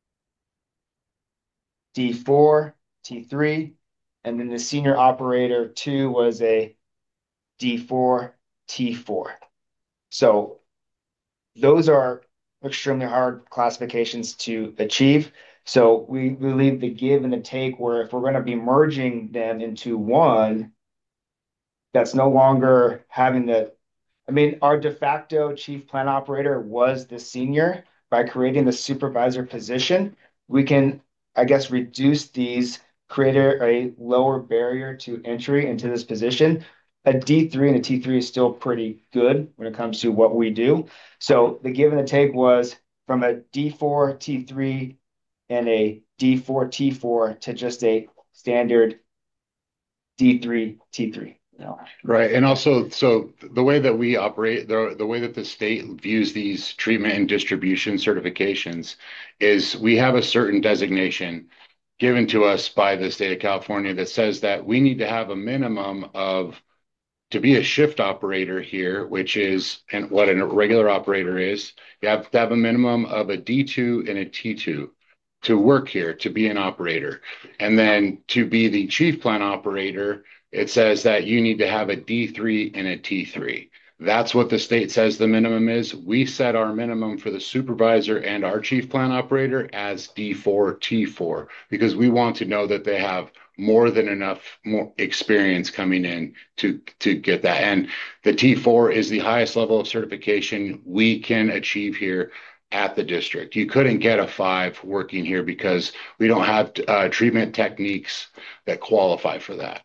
D four, T three, and then the senior operator two was a D four, T four. So those are extremely hard classifications to achieve. So we believe the give and the take, where if we're going to be merging them into one, that's no longer having the, I mean, our de facto chief plant operator was the senior. By creating the supervisor position, we can, I guess, reduce these, create a, a lower barrier to entry into this position. A D three and a T three is still pretty good when it comes to what we do. So the give and the take was from a D four, T three, and a D four, T four to just a standard D three, T three. No. Right. And also, so the way that we operate, the, the way that the state views these treatment and distribution certifications is we have a certain designation given to us by the state of California that says that we need to have a minimum of, to be a shift operator here, which is and what a regular operator is, you have to have a minimum of a D two and a T two to work here, to be an operator. And then to be the chief plant operator, it says that you need to have a D three and a T three. That's what the state says the minimum is. We set our minimum for the supervisor and our chief plant operator as D four, T four, because we want to know that they have more than enough more experience coming in to, to get that. And the T four is the highest level of certification we can achieve here at the district. You couldn't get a five working here because we don't have uh, treatment techniques that qualify for that.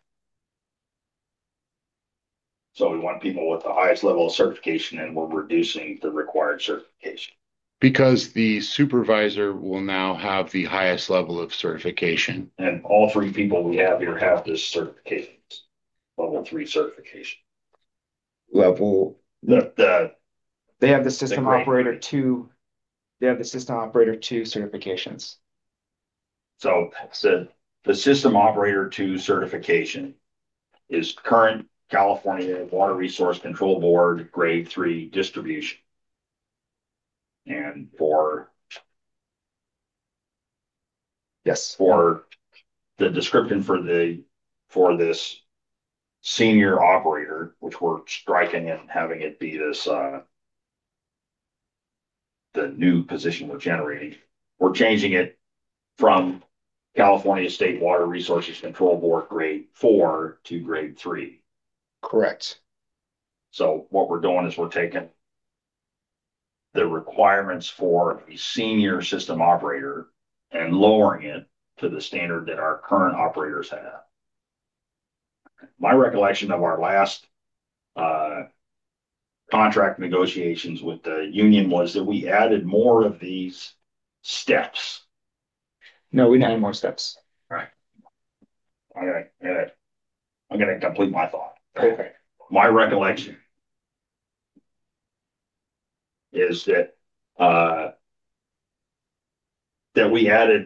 So we want people with the highest level of certification, and we're reducing the required certification. Because the supervisor will now have the highest level of certification. And all three people we have here have this certification, level three certification. Level, The, the, they have the system The grade operator three. two, they have the system operator two certifications. so the, the system operator two certification is current California Water Resource Control Board grade three distribution. And for Yes. for the description for the for this senior operator, which we're striking and having it be this uh the new position we're generating, we're changing it from California State Water Resources Control Board grade four to grade three. Correct. So what we're doing is we're taking the requirements for a senior system operator and lowering it to the standard that our current operators have. My recollection of our last uh, contract negotiations with the union was that we added more of these steps. No, we didn't have more steps. Right. I'm gonna, I'm gonna, I'm gonna complete my thought. Okay. My recollection is that uh, that we added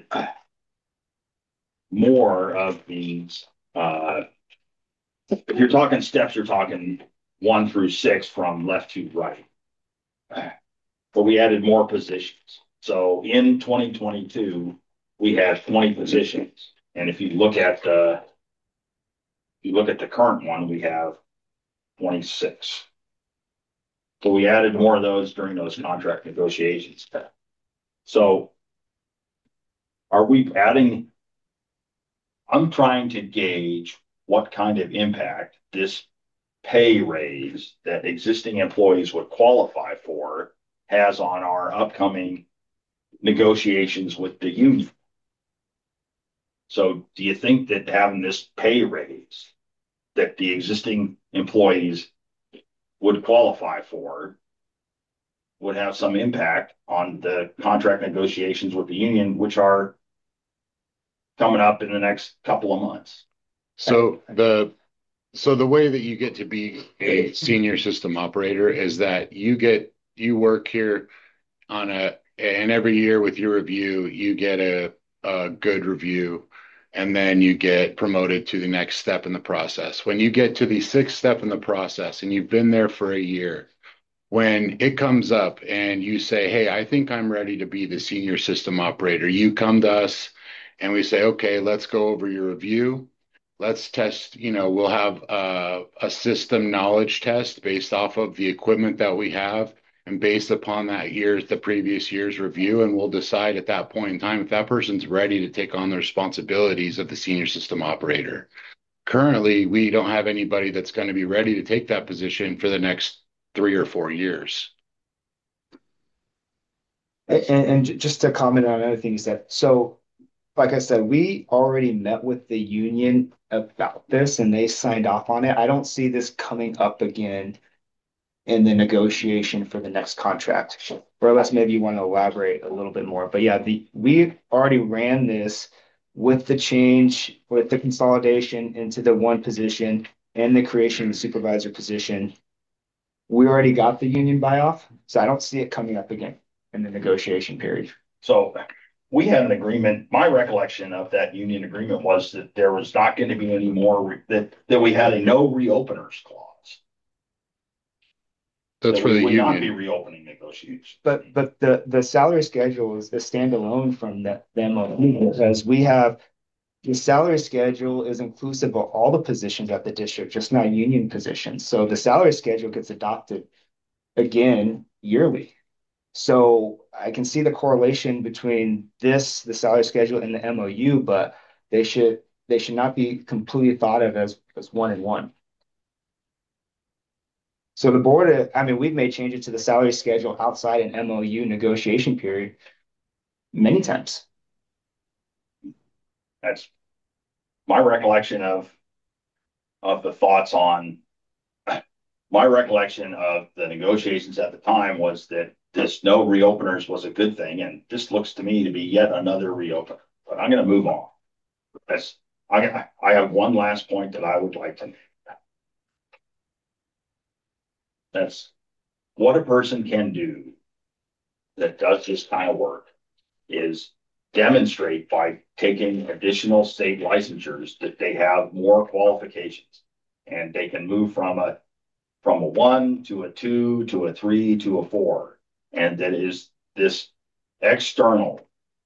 more of these. Uh, if you're talking steps, you're talking one through six from left to right. But we added more positions. So in twenty twenty-two, we had twenty positions, and if you look at the, if you look at the current one, we have twenty-six. So we added more of those during those contract negotiations. So are we adding? I'm trying to gauge what kind of impact this pay raise that existing employees would qualify for has on our upcoming negotiations with the union. So do you think that having this pay raise that the existing employees would qualify for would have some impact on the contract negotiations with the union, which are coming up in the next couple of months? So the so the way that you get to be a senior system operator is that you get you work here on a and every year with your review, you get a, a good review, and then you get promoted to the next step in the process. When you get to the sixth step in the process and you've been there for a year, when it comes up and you say, hey, I think I'm ready to be the senior system operator, you come to us and we say, okay, let's go over your review. Let's test, you know, we'll have a, a system knowledge test based off of the equipment that we have and based upon that year's, the previous year's review. And we'll decide at that point in time if that person's ready to take on the responsibilities of the senior system operator. Currently, we don't have anybody that's going to be ready to take that position for the next three or four years. And, and just to comment on another thing you said, so like I said, we already met with the union about this and they signed off on it. I don't see this coming up again in the negotiation for the next contract. Or unless maybe you want to elaborate a little bit more. But yeah, the we already ran this with the change, with the consolidation into the one position and the creation of the supervisor position. We already got the union buy off, so I don't see it coming up again in the negotiation period. So we had an agreement. My recollection of that union agreement was that there was not going to be any more, re- that, that we had a no reopeners clause. That's That for we the would not be union. reopening negotiations. But but the the salary schedule is the standalone from the, the M O U because we have the salary schedule is inclusive of all the positions at the district, just not union positions. So the salary schedule gets adopted again yearly. So I can see the correlation between this, the salary schedule, and the M O U, but they should they should not be completely thought of as as one and one. So the board, I mean, we've made changes to the salary schedule outside an M O U negotiation period many times. That's my recollection of, of the thoughts on, my recollection of the negotiations at the time was that this no reopeners was a good thing. And this looks to me to be yet another reopener, but I'm going to move on. That's, I, I have one last point that I would like to make. That's what a person can do that does this kind of work is demonstrate by taking additional state licensures that they have more qualifications and they can move from a from a one to a two to a three to a four. And that is this external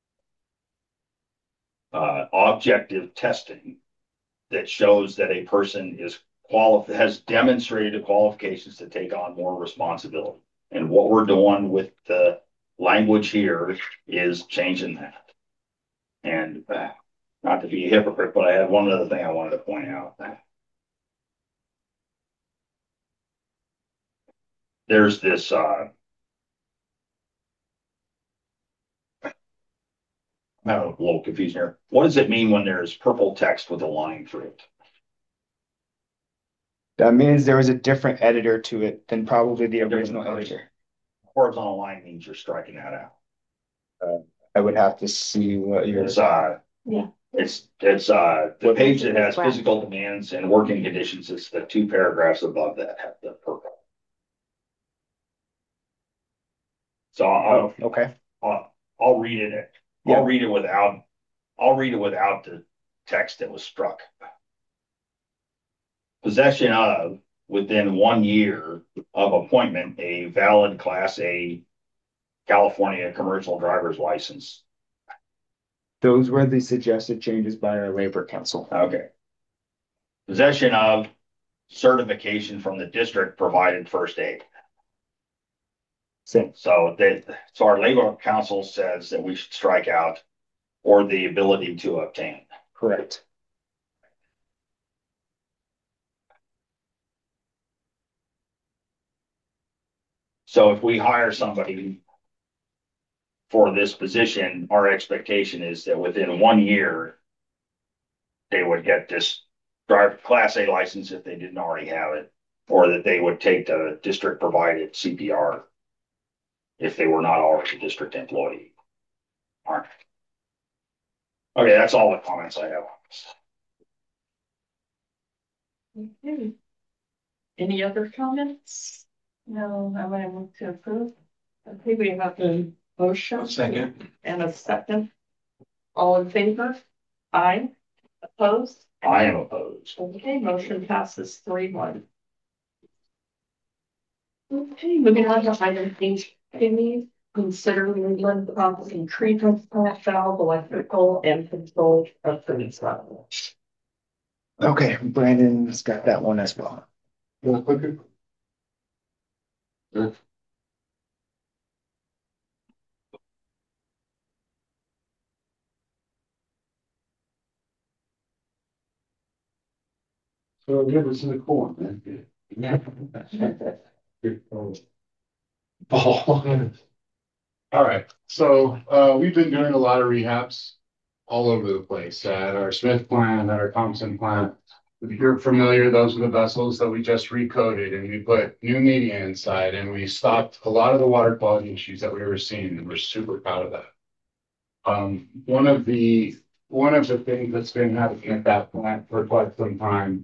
uh, objective testing that shows that a person is qualified, has demonstrated the qualifications to take on more responsibility. And what we're doing with the language here is changing that. And uh, not to be a hypocrite, but I had one other thing I wanted to point out. There's this, uh, I'm having a little confusion here. What does it mean when there's purple text with a line through it? That means there was a different editor to it than probably the original editor. Horizontal line means you're striking that out. Uh, I would have to see what you're. It's, uh, Yeah. It's, it's, uh, the What page that page is has this? physical demands and working conditions is the two paragraphs above that have the purple. So I'll, Oh, okay. I'll, I'll read it. Yeah. I'll read it without, I'll read it without the text that was struck. Possession of, within one year of appointment, a valid Class A California commercial driver's license. Those were the suggested changes by our labor council. Okay. Possession of certification from the district provided first aid. Same. So that, so our labor council says that we should strike out or the ability to obtain. Correct. So if we hire somebody for this position, our expectation is that within one year, they would get this driver Class A license if they didn't already have it, or that they would take the district provided C P R if they were not already a district employee. All right. Okay, that's all the comments I have on this. Okay. Any other comments? No, I'm gonna move to approve. Okay, we have a motion. Second. And a second. All in favor? Aye. Opposed? I am opposed. Okay, motion passes three one. Okay, moving on to item H, Kimmy, consider Leland processing treatment plant valve, electrical and control of food level. Okay, Brandon's got that one as well. Real quick. Sure. So I've never seen a corn, man. Ball. All right, so uh, we've been doing a lot of rehabs all over the place at our Smith plant, at our Thompson plant. If you're familiar, those are the vessels that we just recoated and we put new media inside and we stopped a lot of the water quality issues that we were seeing, and we're super proud of that. Um, one of the one of the things that's been happening at that plant for quite some time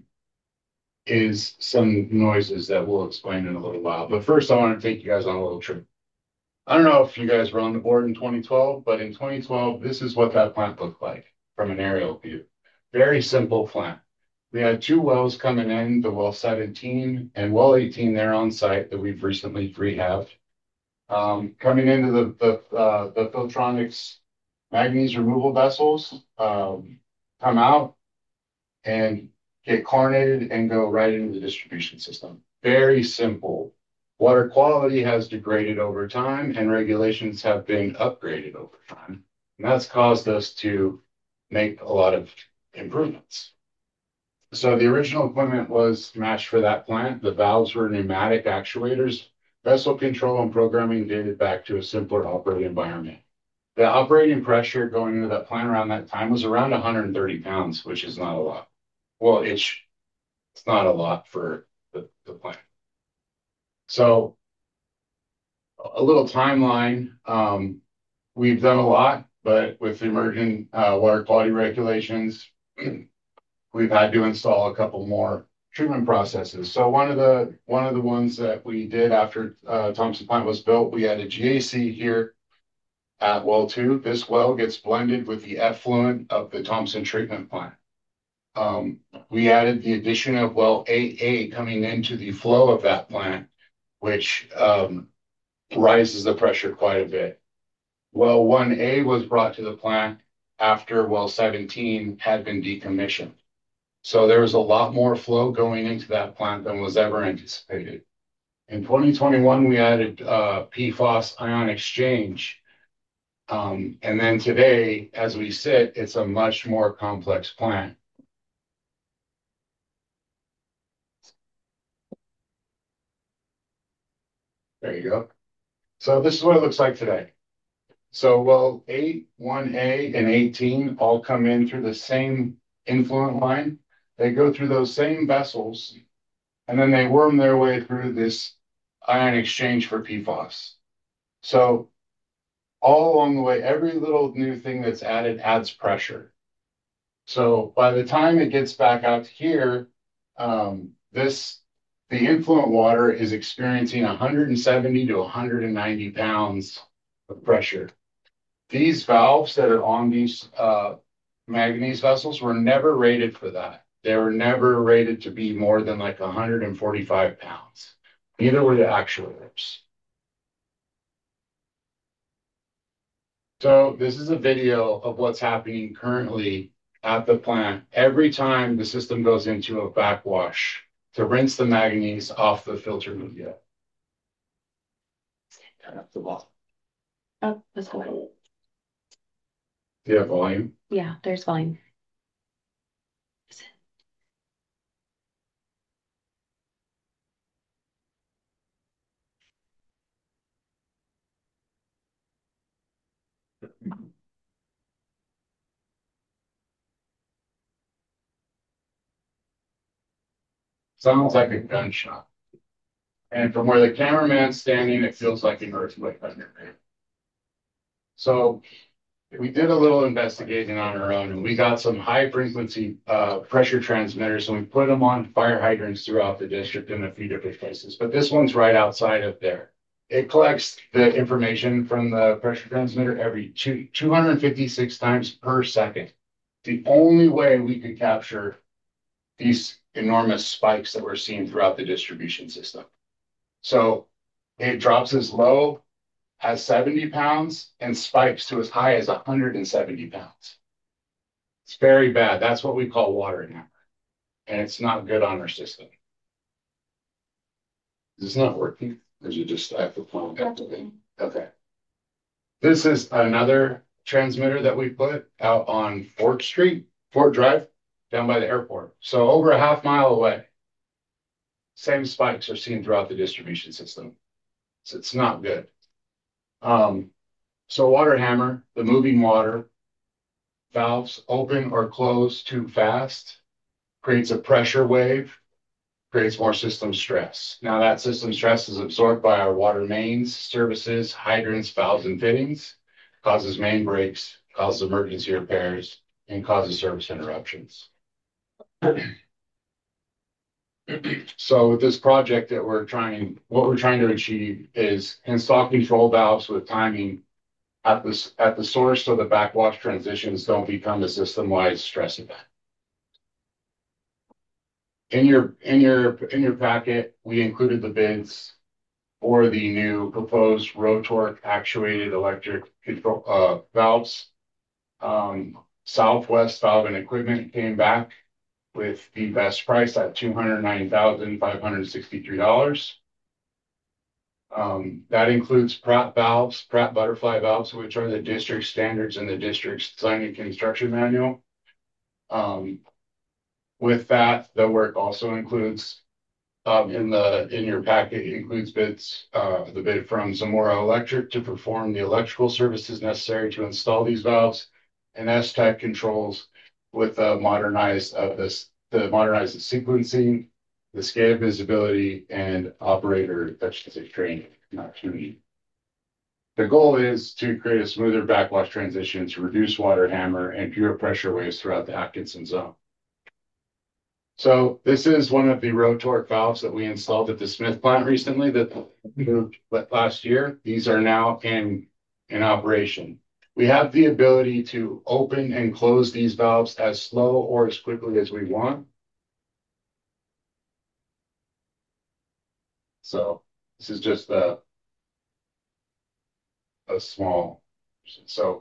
is some noises that we'll explain in a little while. But first, I want to take you guys on a little trip. I don't know if you guys were on the board in twenty twelve, but in twenty twelve, this is what that plant looked like from an aerial view. Very simple plant. We had two wells coming in, the well seventeen and well eighteen there on site that we've recently rehabbed. Um, coming into the the, uh, the Filtronics manganese removal vessels, um, come out and get chlorinated and go right into the distribution system. Very simple. Water quality has degraded over time and regulations have been upgraded over time. And that's caused us to make a lot of improvements. So the original equipment was matched for that plant. The valves were pneumatic actuators. Vessel control and programming dated back to a simpler operating environment. The operating pressure going into that plant around that time was around one hundred thirty pounds, which is not a lot. Well, it's, it's not a lot for the, the plant. So a little timeline, um, we've done a lot, but with the emerging uh, water quality regulations, we've had to install a couple more treatment processes. So one of the one of the ones that we did after uh, Thompson plant was built, we had a G A C here at well two. This well gets blended with the effluent of the Thompson treatment plant. Um, we added the addition of well eight A coming into the flow of that plant, which um, rises the pressure quite a bit. Well one A was brought to the plant after well seventeen had been decommissioned. So there was a lot more flow going into that plant than was ever anticipated. In twenty twenty-one, we added uh, P FOS ion exchange. Um, and then today, as we sit, it's a much more complex plant. There you go. So this is what it looks like today. So well, eight, one A, and eighteen all come in through the same influent line. They go through those same vessels, and then they worm their way through this ion exchange for P FOS. So all along the way, every little new thing that's added adds pressure. So by the time it gets back out here, um, this the influent water is experiencing one hundred seventy to one hundred ninety pounds of pressure. These valves that are on these uh, manganese vessels were never rated for that. They were never rated to be more than like one hundred forty-five pounds. Neither were the actuators. So this is a video of what's happening currently at the plant every time the system goes into a backwash to rinse the manganese off the filter media. Turn up the wall. Oh, that's cool. Do you have volume? Yeah, there's volume. Sounds like a gunshot. And from where the cameraman's standing, it feels like an earthquake under there. So we did a little investigating on our own and we got some high frequency uh, pressure transmitters and we put them on fire hydrants throughout the district in a few different places. But this one's right outside of there. It collects the information from the pressure transmitter every two, 256 times per second. The only way we could capture these enormous spikes that we're seeing throughout the distribution system. So it drops as low as seventy pounds and spikes to as high as one hundred seventy pounds. It's very bad. That's what we call water hammer. And it's not good on our system. Is this not working? Or is it just I have to point activate? Okay. This is another transmitter that we put out on Fort Street, Fort Drive, down by the airport. So over a half mile away. Same spikes are seen throughout the distribution system. So it's not good. Um, so water hammer, the moving water, valves open or close too fast, creates a pressure wave, creates more system stress. Now that system stress is absorbed by our water mains, services, hydrants, valves, and fittings, causes main breaks, causes emergency repairs, and causes service interruptions. So with this project that we're trying, what we're trying to achieve is install control valves with timing at this at the source so the backwash transitions don't become a system-wide stress event. In your in your in your packet, we included the bids for the new proposed Rotork actuated electric control uh, valves. Um, Southwest Valve and Equipment came back with the best price at two hundred nine thousand five hundred sixty-three dollars. Um, that includes Pratt valves, Pratt butterfly valves, which are the district standards in the district's design and construction manual. Um, with that, the work also includes um, in the in your packet, it includes bids, uh, the bid from Zamora Electric to perform the electrical services necessary to install these valves, and S-Tech controls with uh, modernized of this, the modernized sequencing, the SCADA visibility, and operator efficiency training opportunity. The goal is to create a smoother backwash transition to reduce water hammer and fewer pressure waves throughout the Atkinson zone. So this is one of the Rotork valves that we installed at the Smith plant recently that moved last year. These are now in, in operation. We have the ability to open and close these valves as slow or as quickly as we want. So this is just a, a small, so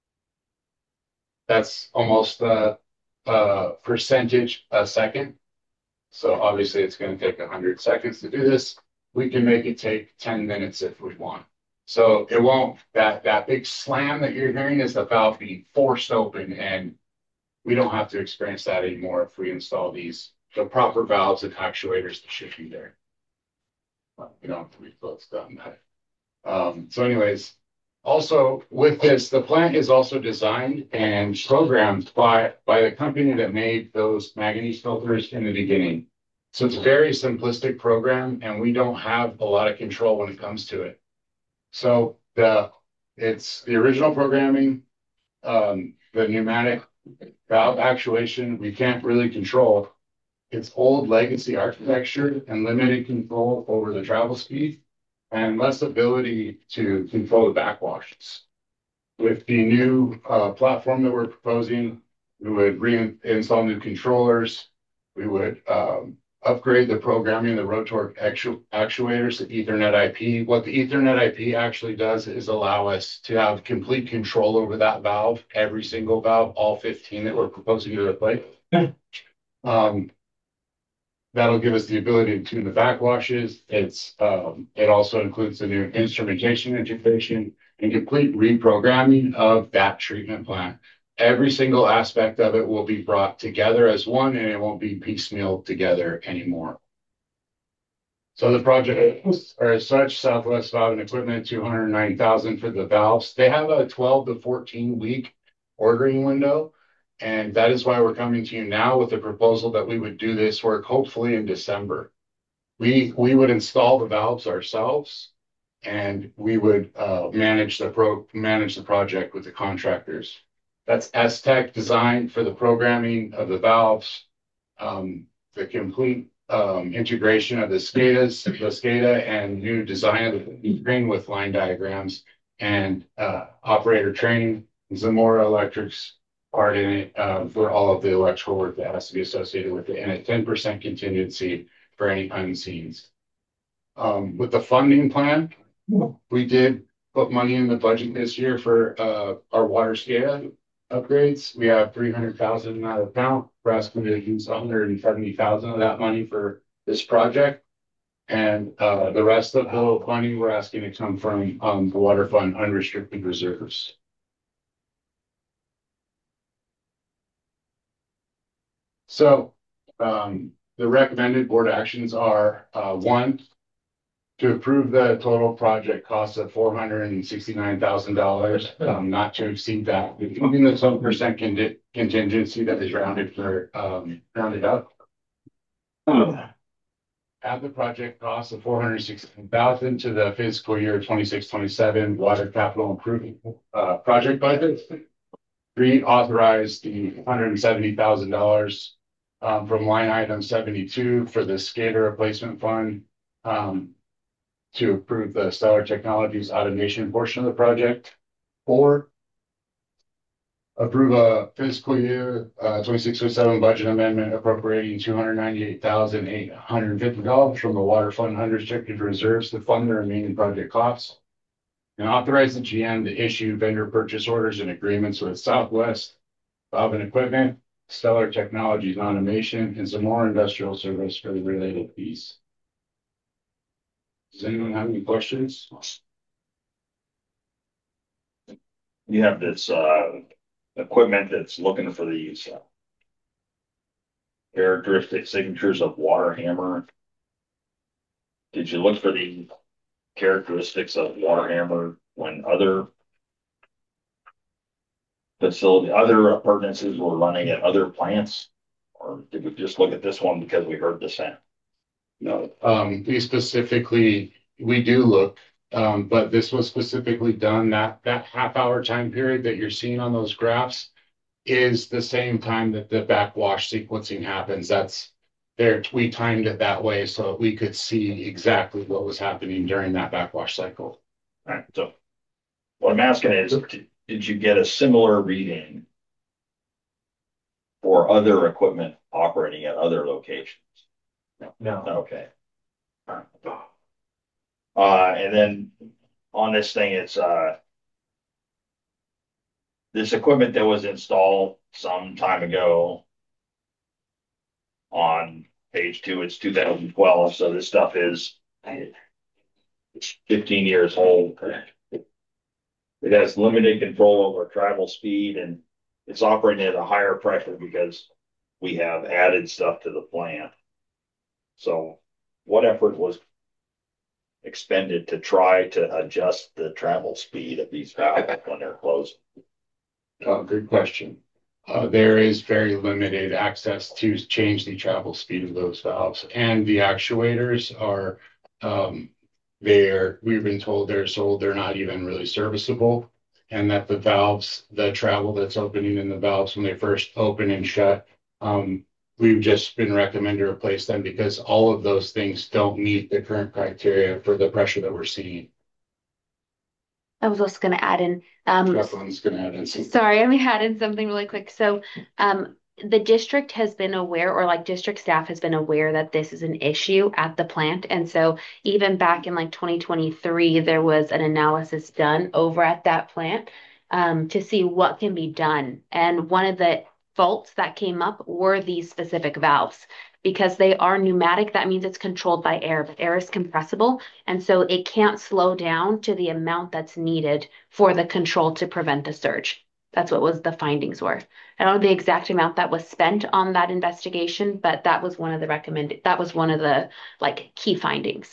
that's almost a, a percentage a second. So obviously it's going to take one hundred seconds to do this. We can make it take ten minutes if we want. So it won't, that, that big slam that you're hearing is the valve being forced open, and we don't have to experience that anymore if we install these, the proper valves and actuators that should be there. Well, we don't have to be close done that. Um, so anyways, also with this, the plant is also designed and programmed by, by the company that made those manganese filters in the beginning. So it's a very simplistic program, and we don't have a lot of control when it comes to it. So the it's the original programming, um, the pneumatic valve actuation, we can't really control. It's old legacy architecture and limited control over the travel speed and less ability to control the backwashes. With the new uh, platform that we're proposing, we would reinstall new controllers. We would um, upgrade the programming of the Rotork actu actuators to Ethernet I P. What the Ethernet I P actually does is allow us to have complete control over that valve, every single valve, all fifteen that we're proposing to replace. um, that'll give us the ability to tune the backwashes. It's um, it also includes the new instrumentation integration and complete reprogramming of that treatment plant. Every single aspect of it will be brought together as one, and it won't be piecemeal together anymore. So the project are as such, Southwest Valve and Equipment, two hundred nine thousand dollars for the valves. They have a twelve to fourteen week ordering window, and that is why we're coming to you now with the proposal that we would do this work hopefully in December. We, we would install the valves ourselves. and we would uh, manage the pro manage the project with the contractors. That's Aztec design for the programming of the valves, um, the complete um, integration of the SCADAs, the SCADA, and new design of the screen with line diagrams and uh, operator training. Zamora Electric's part in it uh, for all of the electrical work that has to be associated with it, and a ten percent contingency for any unseens. Um, with the funding plan, we did put money in the budget this year for uh, our water SCADA upgrades. We have three hundred thousand in that account. We're asking to use one hundred seventy thousand of that money for this project. And uh, the rest of the money we're asking to come from um, the water fund unrestricted reserves. So um, the recommended board actions are uh, one, to approve the total project cost of four hundred and sixty-nine thousand dollars, um, not to exceed that, including the some percent con contingency that is rounded for um, rounded up. Add the project cost of four hundred sixteen thousand to the fiscal year twenty-six twenty-seven water capital improvement uh, project budget. Three, authorize the one hundred seventy thousand dollars um, from line item seventy-two for the SCADA replacement fund. Um, to approve the Stellar Technologies automation portion of the project. Four, approve a fiscal year uh, twenty-six twenty-seven budget amendment appropriating two hundred ninety-eight thousand eight hundred fifty dollars from the water fund unrestricted reserves to fund the remaining project costs. And authorize the G M to issue vendor purchase orders and agreements with Southwest Valve and Equipment, Stellar Technologies Automation, and some more industrial service for the related fees. Does anyone have any questions? You have this uh equipment that's looking for these uh, characteristic signatures of water hammer. Did you look for the characteristics of water hammer when other facility, other appurtenances were running at other plants? Or did we just look at this one because we heard the sound? No, um, we specifically, we do look, um, but this was specifically done that, that half hour time period that you're seeing on those graphs is the same time that the backwash sequencing happens. That's there. We timed it that way so we could see exactly what was happening during that backwash cycle. All right. So what I'm asking is, did you get a similar reading for other equipment operating at other locations? No. Okay. All right. Uh, and then on this thing, it's uh, this equipment that was installed some time ago on page two, it's two thousand twelve. So this stuff is fifteen years old. It has limited control over travel speed and it's operating at a higher pressure because we have added stuff to the plant. So what effort was expended to try to adjust the travel speed of these valves when they're closed? Uh, good question. Uh, there is very limited access to change the travel speed of those valves, and the actuators are, um, they're, we've been told they're sold, they're not even really serviceable, and that the valves, the travel that's opening in the valves when they first open and shut, um, we've just been recommended to replace them because all of those things don't meet the current criteria for the pressure that we're seeing. I was also going to add in, um, Jacqueline's going to add in something. sorry, I'm adding something really quick. So, um, the district has been aware, or like district staff has been aware that this is an issue at the plant. And so even back in like twenty twenty-three, there was an analysis done over at that plant, um, to see what can be done. And one of the faults that came up were these specific valves. Because they are pneumatic, that means it's controlled by air, but air is compressible. And so it can't slow down to the amount that's needed for the control to prevent a surge. That's what was the findings were. I don't know the exact amount that was spent on that investigation, but that was one of the recommended, that was one of the like key findings.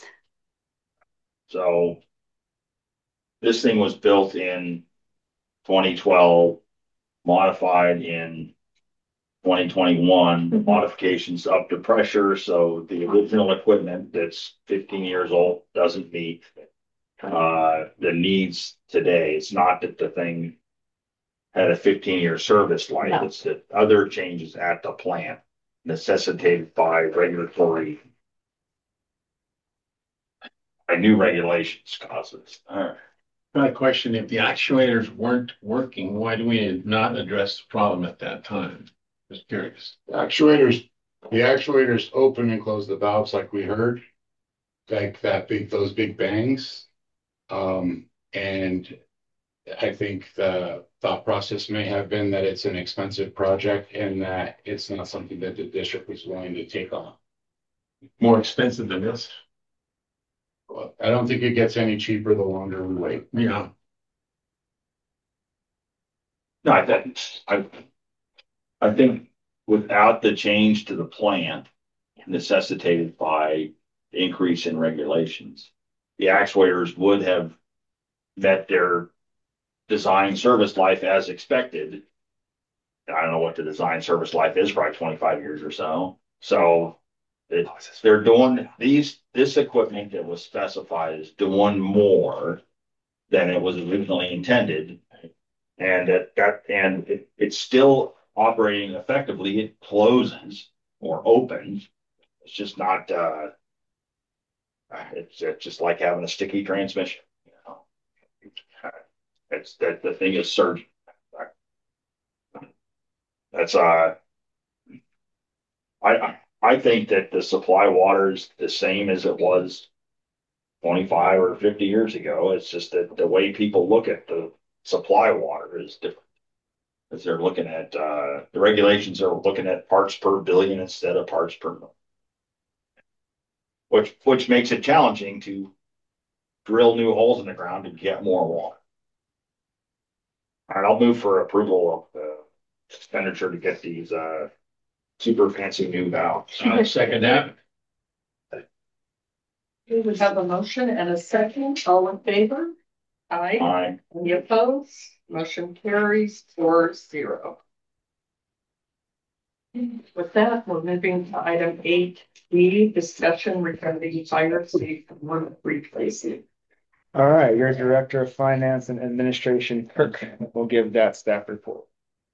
So this thing was built in twenty twelve, modified in twenty twenty-one, mm-hmm. Modifications up to pressure. So the original equipment that's fifteen years old doesn't meet uh, the needs today. It's not that the thing had a fifteen year service life. No. It's that other changes at the plant necessitated by regulatory, by new regulations causes. Alright. My question, if the actuators weren't working, why do we not address the problem at that time? Just curious. Actuators, the actuators open and close the valves like we heard. Like that big, those big bangs. Um, and I think the thought process may have been that it's an expensive project and that it's not something that the district was willing to take on. More expensive than this? Well, I don't think it gets any cheaper the longer we wait. Yeah. No, I think, I, I think without the change to the plant necessitated by increase in regulations, the actuators would have met their design service life as expected. I don't know what the design service life is, probably twenty-five years or so. So it, they're doing these, this equipment that was specified is doing more than it was originally intended. And that, that and it, it's still operating effectively. It closes or opens. It's just not, uh, it's, it's just like having a sticky transmission. You know, it's that the thing is surging. That's, uh, I, I think that the supply water is the same as it was twenty-five or fifty years ago. It's just that the way people look at the supply water is different. Because they're looking at, uh, the regulations are looking at parts per billion instead of parts per million. Which, which makes it challenging to drill new holes in the ground to get more water. All right, I'll move for approval of the expenditure to get these, uh, super fancy new valves. I'll second that. We would have a motion and a second. All in favor? Aye. Aye. Any opposed? Motion carries four zero. With that, we're moving to item eight B, discussion regarding fire safe roof replacement. All right, your Director of Finance and Administration, Kirk, will give that staff report.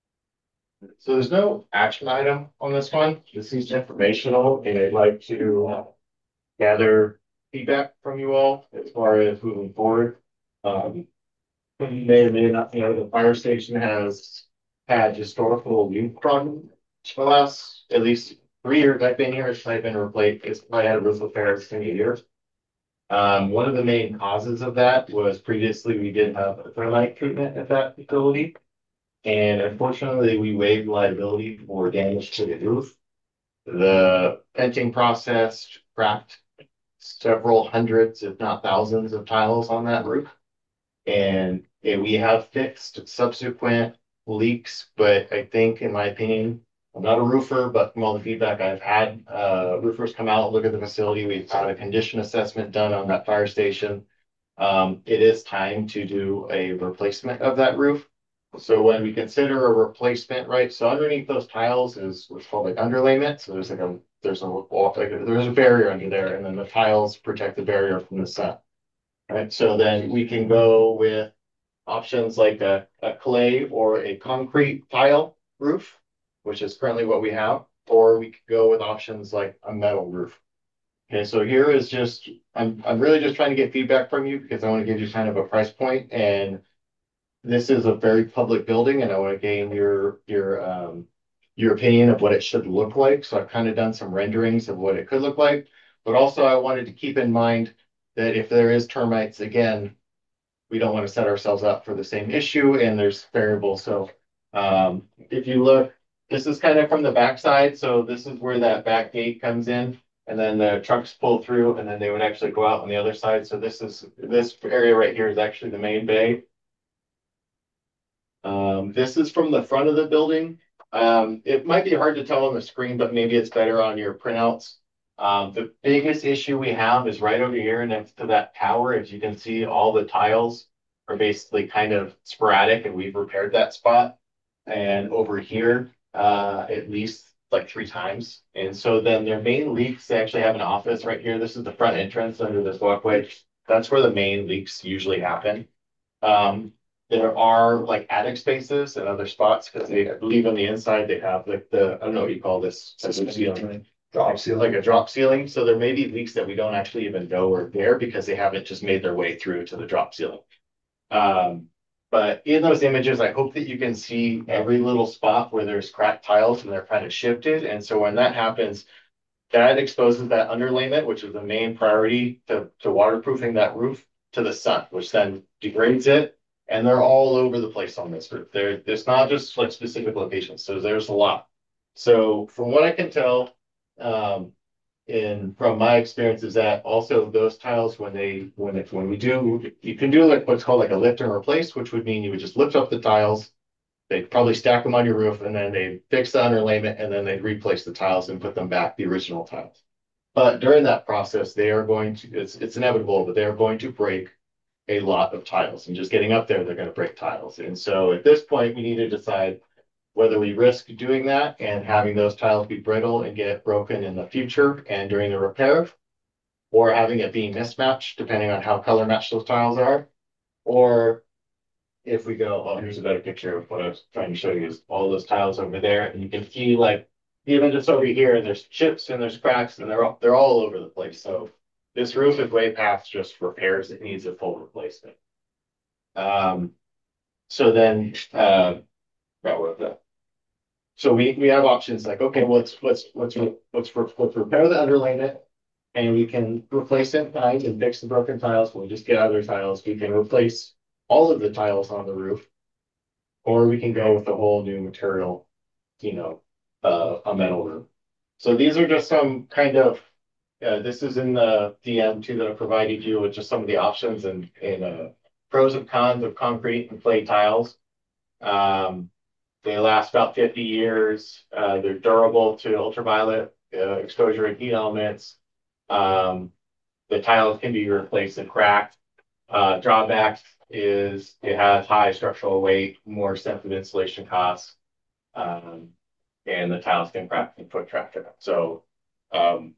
So there's no action item on this one. This is informational and I'd like to uh, gather feedback from you all as far as moving forward. Um, you may or may not know the fire station has had historical youth problems for the last at least three years I've been here. It's probably been replaced. It's probably had a roof repair in eight years. Um, one of the main causes of that was previously we did have a thermite treatment at that facility. And unfortunately, we waived liability for damage to the roof. The venting process cracked several hundreds, if not thousands, of tiles on that roof. And eh, we have fixed subsequent leaks, but I think, in my opinion, I'm not a roofer, but from all the feedback I've had, uh, roofers come out, look at the facility. We've had a condition assessment done on that fire station. Um, it is time to do a replacement of that roof. So when we consider a replacement, right, so underneath those tiles is what's called like underlayment. So there's like a, there's a wall, like there's a barrier under there, and then the tiles protect the barrier from the sun. Right, so then we can go with options like a, a clay or a concrete tile roof, which is currently what we have, or we could go with options like a metal roof. Okay, so here is just, I'm, I'm really just trying to get feedback from you because I want to give you kind of a price point, and this is a very public building and I want to gain your, your, um, your opinion of what it should look like. So I've kind of done some renderings of what it could look like, but also I wanted to keep in mind that if there is termites, again, we don't want to set ourselves up for the same issue and there's variables. So, um, if you look, this is kind of from the backside. So this is where that back gate comes in. And then the trucks pull through and then they would actually go out on the other side. So this is, this area right here is actually the main bay. Um, this is from the front of the building. Um, it might be hard to tell on the screen, but maybe it's better on your printouts. Um, the biggest issue we have is right over here next to that tower. As you can see, all the tiles are basically kind of sporadic and we've repaired that spot. And over here, uh, at least like three times. And so then their main leaks, they actually have an office right here. This is the front entrance under this walkway. That's where the main leaks usually happen. Um, there are like attic spaces and other spots because they, I believe on the inside they have like the, I don't know what you call this. Ceiling. Drop ceiling. Like a drop ceiling. So there may be leaks that we don't actually even know are there because they haven't just made their way through to the drop ceiling. Um, but in those images, I hope that you can see every little spot where there's cracked tiles and they're kind of shifted. And so when that happens, that exposes that underlayment, which is the main priority to, to waterproofing that roof, to the sun, which then degrades it. And they're all over the place on this roof. There, there's not just like specific locations. So there's a lot. So from what I can tell, um, in from my experience is that also those tiles, when they when it when we do, you can do like what's called like a lift and replace, which would mean you would just lift up the tiles, they'd probably stack them on your roof, and then they'd fix the underlayment, and then they'd replace the tiles and put them back the original tiles. But during that process, they are going to, it's it's inevitable, but they are going to break a lot of tiles. And just getting up there, they're going to break tiles. And so at this point, we need to decide whether we risk doing that and having those tiles be brittle and get broken in the future and during the repair, or having it be mismatched depending on how color matched those tiles are. Or if we go, oh, here's a better picture of what I was trying to show you is all those tiles over there. And you can see like, even just over here, there's chips and there's cracks and they're all, they're all over the place. So this roof is way past just repairs. It needs a full replacement. Um, so then, uh, what was that? So we, we have options like, okay, well, let's, let's, let's, let's, let's repair the underlayment and we can replace it right, and fix the broken tiles. We'll just get other tiles. We can replace all of the tiles on the roof, or we can go with a whole new material, you know, uh, a metal roof. So these are just some kind of, uh, this is in the D M too that I provided you with just some of the options and, and uh, pros and cons of concrete and clay tiles. Um, They last about fifty years. Uh, they're durable to ultraviolet uh, exposure and heat elements. Um, the tiles can be replaced and cracked. Uh, drawback is it has high structural weight, more sensitive insulation costs, um, and the tiles can crack and foot traffic. So um,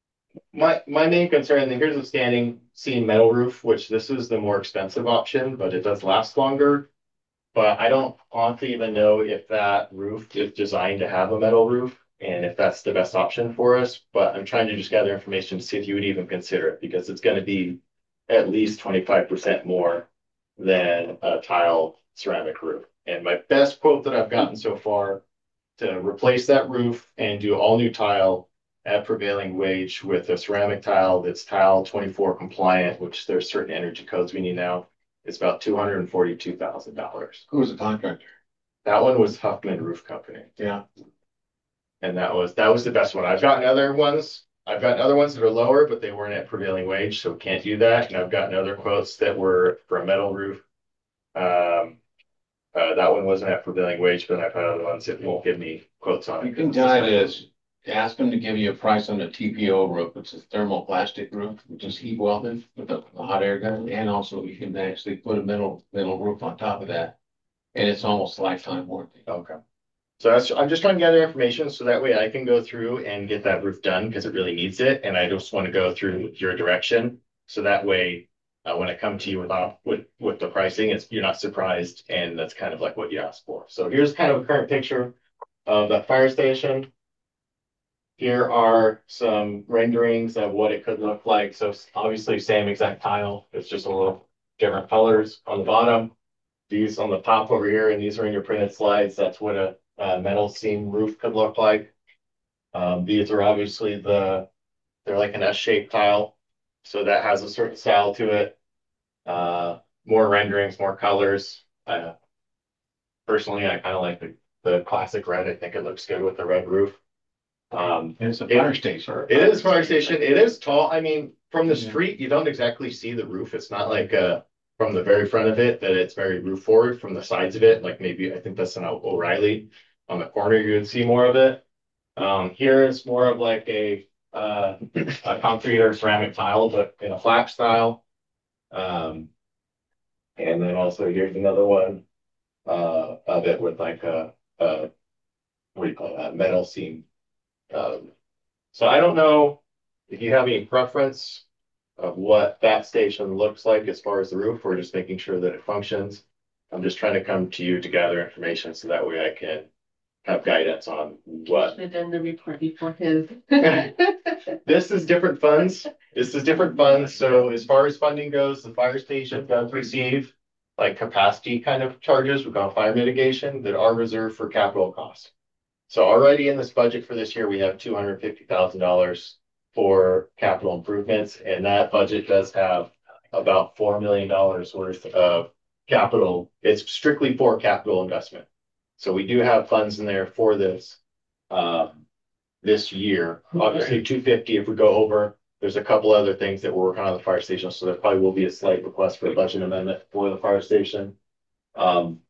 my my main concern, and here's a standing seam metal roof, which this is the more expensive option, but it does last longer. But I don't honestly even know if that roof is designed to have a metal roof and if that's the best option for us. But I'm trying to just gather information to see if you would even consider it because it's going to be at least twenty-five percent more than a tile ceramic roof. And my best quote that I've gotten so far to replace that roof and do all new tile at prevailing wage with a ceramic tile that's tile twenty-four compliant, which there's certain energy codes we need now. It's about two hundred and forty-two thousand dollars. Who was the contractor? That one was Huffman Roof Company. Yeah. And that was that was the best one. I've gotten other ones. I've gotten other ones that are lower, but they weren't at prevailing wage, so we can't do that. And I've gotten other quotes that were for a metal roof. Um, uh, that one wasn't at prevailing wage, but I've had other ones that won't give me quotes on You it. can try this. Ask them to give you a price on a T P O roof, which is thermoplastic roof, which is heat welded with a, a hot air gun. And also you can actually put a metal, metal roof on top of that. And it's almost lifetime warranty. Okay. So that's, I'm just trying to gather information so that way I can go through and get that roof done because it really needs it. And I just want to go through your direction. So that way, uh, when I come to you with, with, with the pricing, it's, you're not surprised. And that's kind of like what you asked for. So here's kind of a current picture of the fire station. Here are some renderings of what it could look like. So obviously same exact tile. It's just a little different colors on the bottom. These on the top over here, and these are in your printed slides. That's what a, a metal seam roof could look like. Um, these are obviously the, they're like an S-shaped tile. So that has a certain style to it. Uh, more renderings, more colors. Uh, personally, I kind of like the, the classic red. I think it looks good with the red roof. Um, And it's a fire station. It is a fire station. It is tall. I mean, from the street, you don't exactly see the roof. It's not like uh from the very front of it that it's very roof forward. From the sides of it, like maybe I think that's an O'Reilly on the corner, you would see more of it. Um, here it's more of like a uh a concrete or ceramic tile, but in a flat style. Um, and then also here's another one uh of it with like a, a what do you call that, metal seam. Um, so I don't know if you have any preference of what that station looks like as far as the roof. We're just making sure that it functions. I'm just trying to come to you to gather information so that way I can have guidance on what. Should have done the report before his. This is different funds. This is different funds. So as far as funding goes, the fire station does receive like capacity kind of charges. We call fire mitigation that are reserved for capital costs. So already in this budget for this year, we have two hundred fifty thousand dollars for capital improvements. And that budget does have about four million dollars worth of capital. It's strictly for capital investment. So we do have funds in there for this, um, this year. Obviously two fifty if we go over. There's a couple other things that we're working on the fire station. So there probably will be a slight request for a budget amendment for the fire station. Um,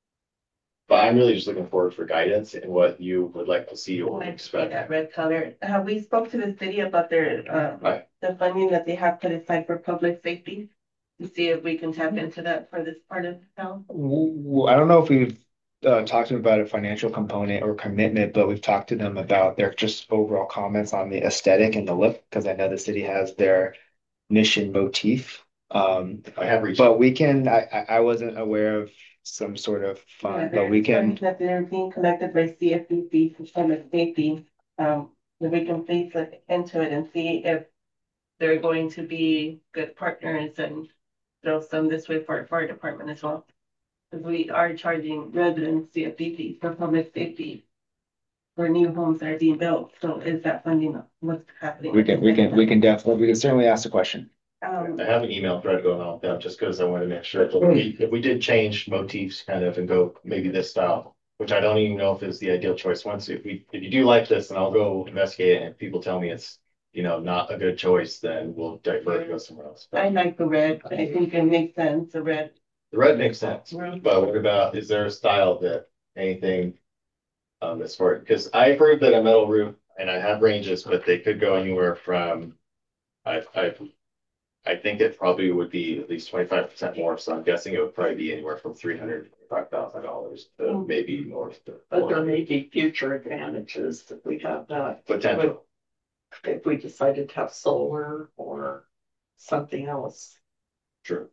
but I'm really just looking forward for guidance and what you would like to see or Like expect. that red color. Have we spoke to the city about their, uh, Right. the funding that they have put aside for public safety? To see if we can tap into that for this part of town? W- I don't know if we've uh, talked to them about a financial component or commitment, but we've talked to them about their just overall comments on the aesthetic and the look, because I know the city has their mission motif. Um, I have reached. but we can, I, I I wasn't aware of some sort of Yeah, fund, but there's we can, funds that they're being collected by C F D C for public safety. Um, that we can please look into it and see if they're going to be good partners and throw some this way for our fire department as well. Because we are charging residents C F D fees for public safety for new homes that are being built. So is that funding what's happening? we can, we can, we can definitely, we can certainly ask the question. Um, I have an email thread going on with them just because I want to make sure if we, if we did change motifs kind of and go maybe this style, which I don't even know if is the ideal choice. Once if we, if you do like this, then I'll go investigate it. And if people tell me it's, you know, not a good choice, then we'll divert and go somewhere else. I like the red. I think it makes sense, the red. The red makes sense, Right. but what about, is there a style that anything um, as far, because I heard that a metal roof, and I have ranges, but they could go anywhere from, I, I, I think it probably would be at least twenty-five percent more, so I'm guessing it would probably be anywhere from three hundred five thousand dollars to maybe north to But there may be future advantages that we have that. potential. If we decided to have solar or something else. True.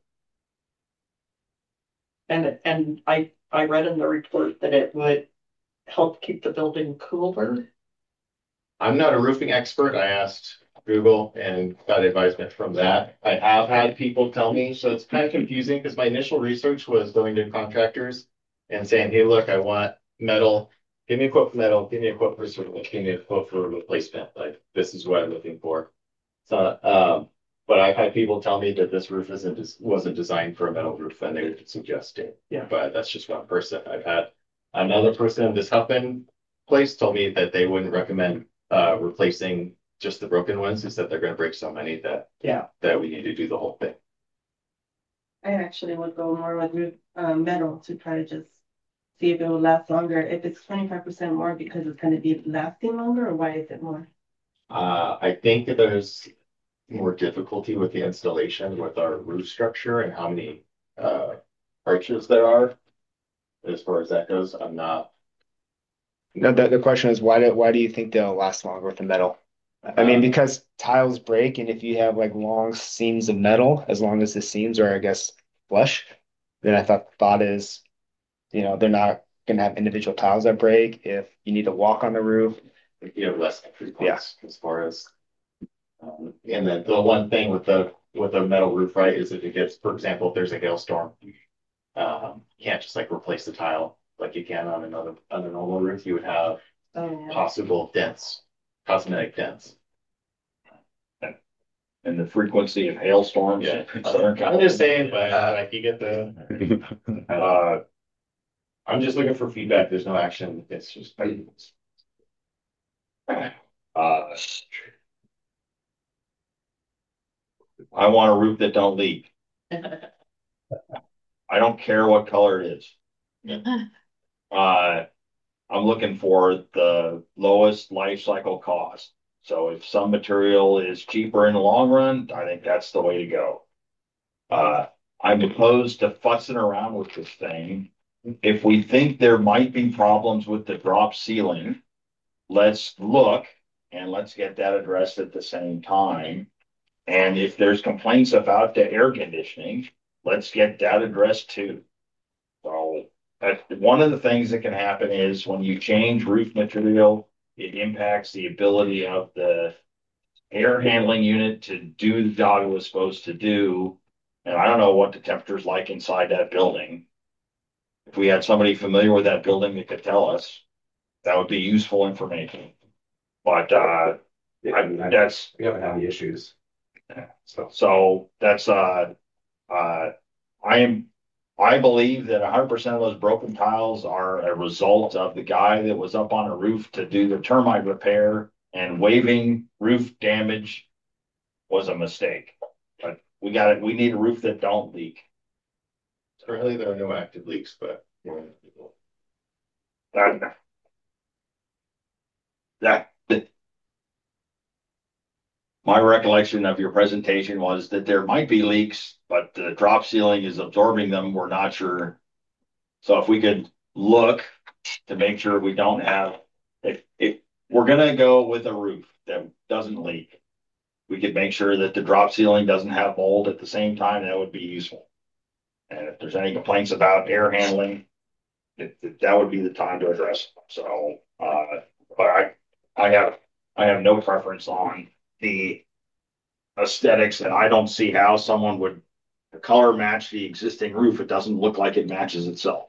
And, and I, I read in the report that it would help keep the building cooler. I'm not a roofing expert. I asked Google and got advisement from that. I have had people tell me, so it's kind of confusing because my initial research was going to contractors and saying, hey, look, I want metal. Give me a quote for metal. Give me a quote for service. Give me a quote for replacement. Like, this is what I'm looking for. So, um, but I've had people tell me that this roof isn't wasn't designed for a metal roof, and they would suggest it. Yeah. But that's just one person. I've had another person in this Huffman place told me that they wouldn't recommend uh replacing just the broken ones, is that they're going to break so many that Yeah. that we need to do the whole thing. I actually would go more with uh, metal to try to just see if it will last longer. If it's twenty-five percent more because it's going to be lasting longer, or why is it more? Uh, I think that there's more difficulty with the installation with our roof structure and how many uh arches there are. As far as that goes, I'm not. No, the, the question is, why do, why do you think they'll last longer with the metal? I mean, Uh, because tiles break, and if you have like long seams of metal, as long as the seams are, I guess, flush, then I thought the thought is, you know, they're not gonna have individual tiles that break. If you need to walk on the roof, you know, less entry points as far as. Um, and then the one thing with the with a metal roof, right, is if it gets, for example, if there's a hailstorm, um, you can't just like replace the tile like you can on another on a normal roof. You would have Oh, yeah. possible dents, cosmetic dents. And the frequency of hailstorms. Yeah, in Southern I'm just saying, California. but like you get the. Uh, I'm just looking for feedback. There's no action. It's just. Uh, I want a roof that don't leak. I don't care what color it is. Uh, I'm looking for the lowest life cycle cost. So if some material is cheaper in the long run, I think that's the way to go. Uh, I'm opposed to fussing around with this thing. If we think there might be problems with the drop ceiling, let's look and let's get that addressed at the same time. And if there's complaints about the air conditioning, let's get that addressed too. So that's one of the things that can happen is when you change roof material, it impacts the ability of the air handling unit to do the job it was supposed to do. And I don't know what the temperature's like inside that building. If we had somebody familiar with that building that could tell us, that would be useful information. But uh, I, that's We haven't had any issues. so so that's uh uh I am I believe that one hundred percent of those broken tiles are a result of the guy that was up on a roof to do the termite repair, and waiving roof damage was a mistake. But we got it. We need a roof that don't leak. Currently, there are no active leaks, but. That, that, that- my recollection of your presentation was that there might be leaks, but the drop ceiling is absorbing them. We're not sure. So if we could look to make sure we don't have, if, if we're gonna go with a roof that doesn't leak, we could make sure that the drop ceiling doesn't have mold at the same time, that would be useful. And if there's any complaints about air handling, it, it- that would be the time to address them. So, uh, but I, I have, I have no preference on the aesthetics, and I don't see how someone would color match the existing roof. It doesn't look like it matches itself.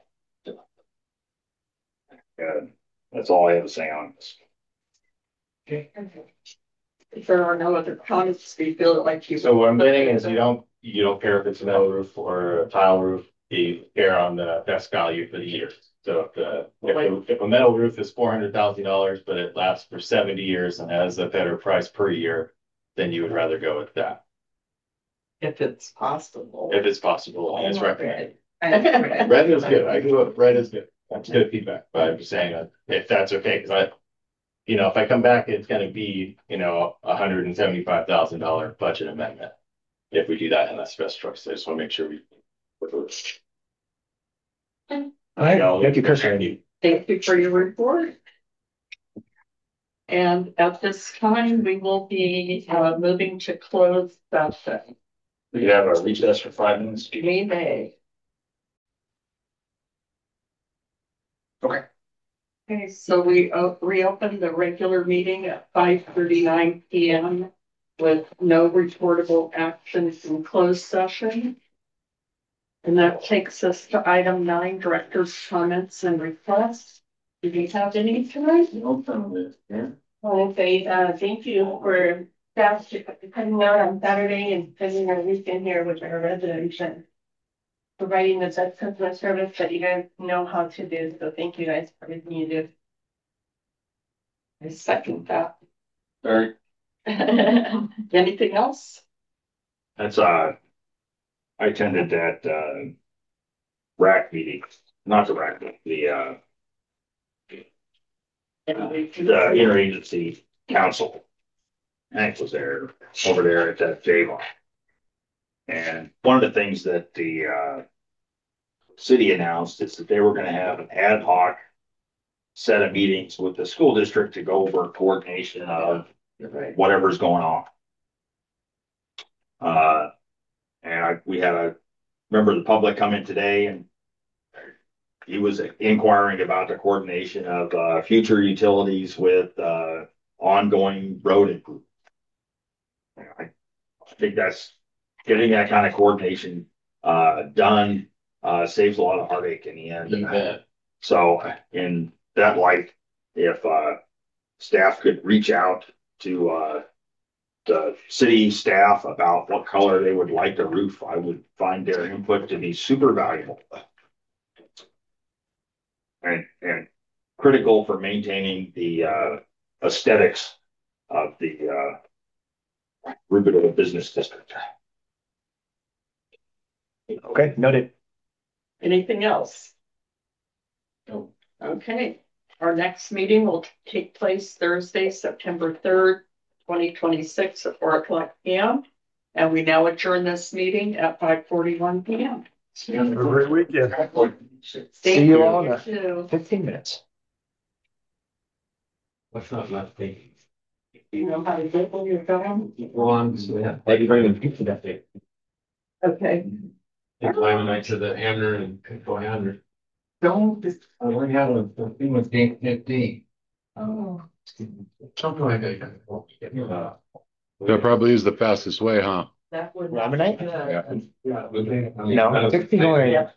And that's all I have to say on this. Okay. If there are no other comments, do you feel like you? So what I'm getting is you don't, you don't care if it's a metal roof or a tile roof, you care on the best value for the year. So if the, if, if a metal roof is four hundred thousand dollars, but it lasts for seventy years and has a better price per year, then you would rather go with that. If it's possible. If it's possible and it's recommended. Red. Red is good. I go with red is good. That's good feedback, but I'm just saying that if that's okay, because I, you know, if I come back, it's gonna be, you know, a hundred and seventy-five thousand dollar budget amendment. If we do that, and that's the best choice. I just want to make sure we. All right. Thank you, Chris. Randy. Thank you for your report. And at this time, we will be uh, moving to close session. We could have a recess for five minutes. We may. Okay. Okay, so we uh, reopen the regular meeting at five thirty-nine P M with no reportable actions in closed session. And that takes us to item nine, director's comments and requests. Do you have any tonight? No comment. Yeah. I want to say, uh, thank you for staff coming out on Saturday and spending our weekend here with our residents and providing the best customer service that you guys know how to do. So thank you guys for everything you do. I second that. All right. Anything else? That's, uh, I attended that, uh, RAC meeting, not the RAC, the, uh, the interagency council. Hank was there, over there at that Javon. And one of the things that the, uh, city announced is that they were gonna have an ad hoc set of meetings with the school district to go over coordination of whatever's going on. Uh, and I, we had a member of the public come in today, and he was inquiring about the coordination of, uh, future utilities with, uh, ongoing road improvement. I, I think that's getting that kind of coordination, uh, done, uh, saves a lot of heartache in the end. You bet. So in that light, if, uh, staff could reach out to, uh, the city staff about what color they would like the roof, I would find their input to be super valuable. And, and critical for maintaining the, uh, aesthetics of the, uh, Rubidoux Business District. Okay, noted. Anything else? No. Okay, our next meeting will take place Thursday, September third, twenty twenty-six at four o'clock P M. And we now adjourn this meeting at five forty-one P M. Have a great weekend. See you all in too. fifteen minutes. What's not left thinking? Do you know how to get when you're done? Well, I'm, so yeah. Why'd you bring the pizza that day? Okay, They climb night to the Hamner and go Hamner. don't, I already have a, the thing with game fifteen. oh, Something like that. Uh, That probably is the fastest way, huh? that would. Laminate? Yeah. Yeah. No, sixty going.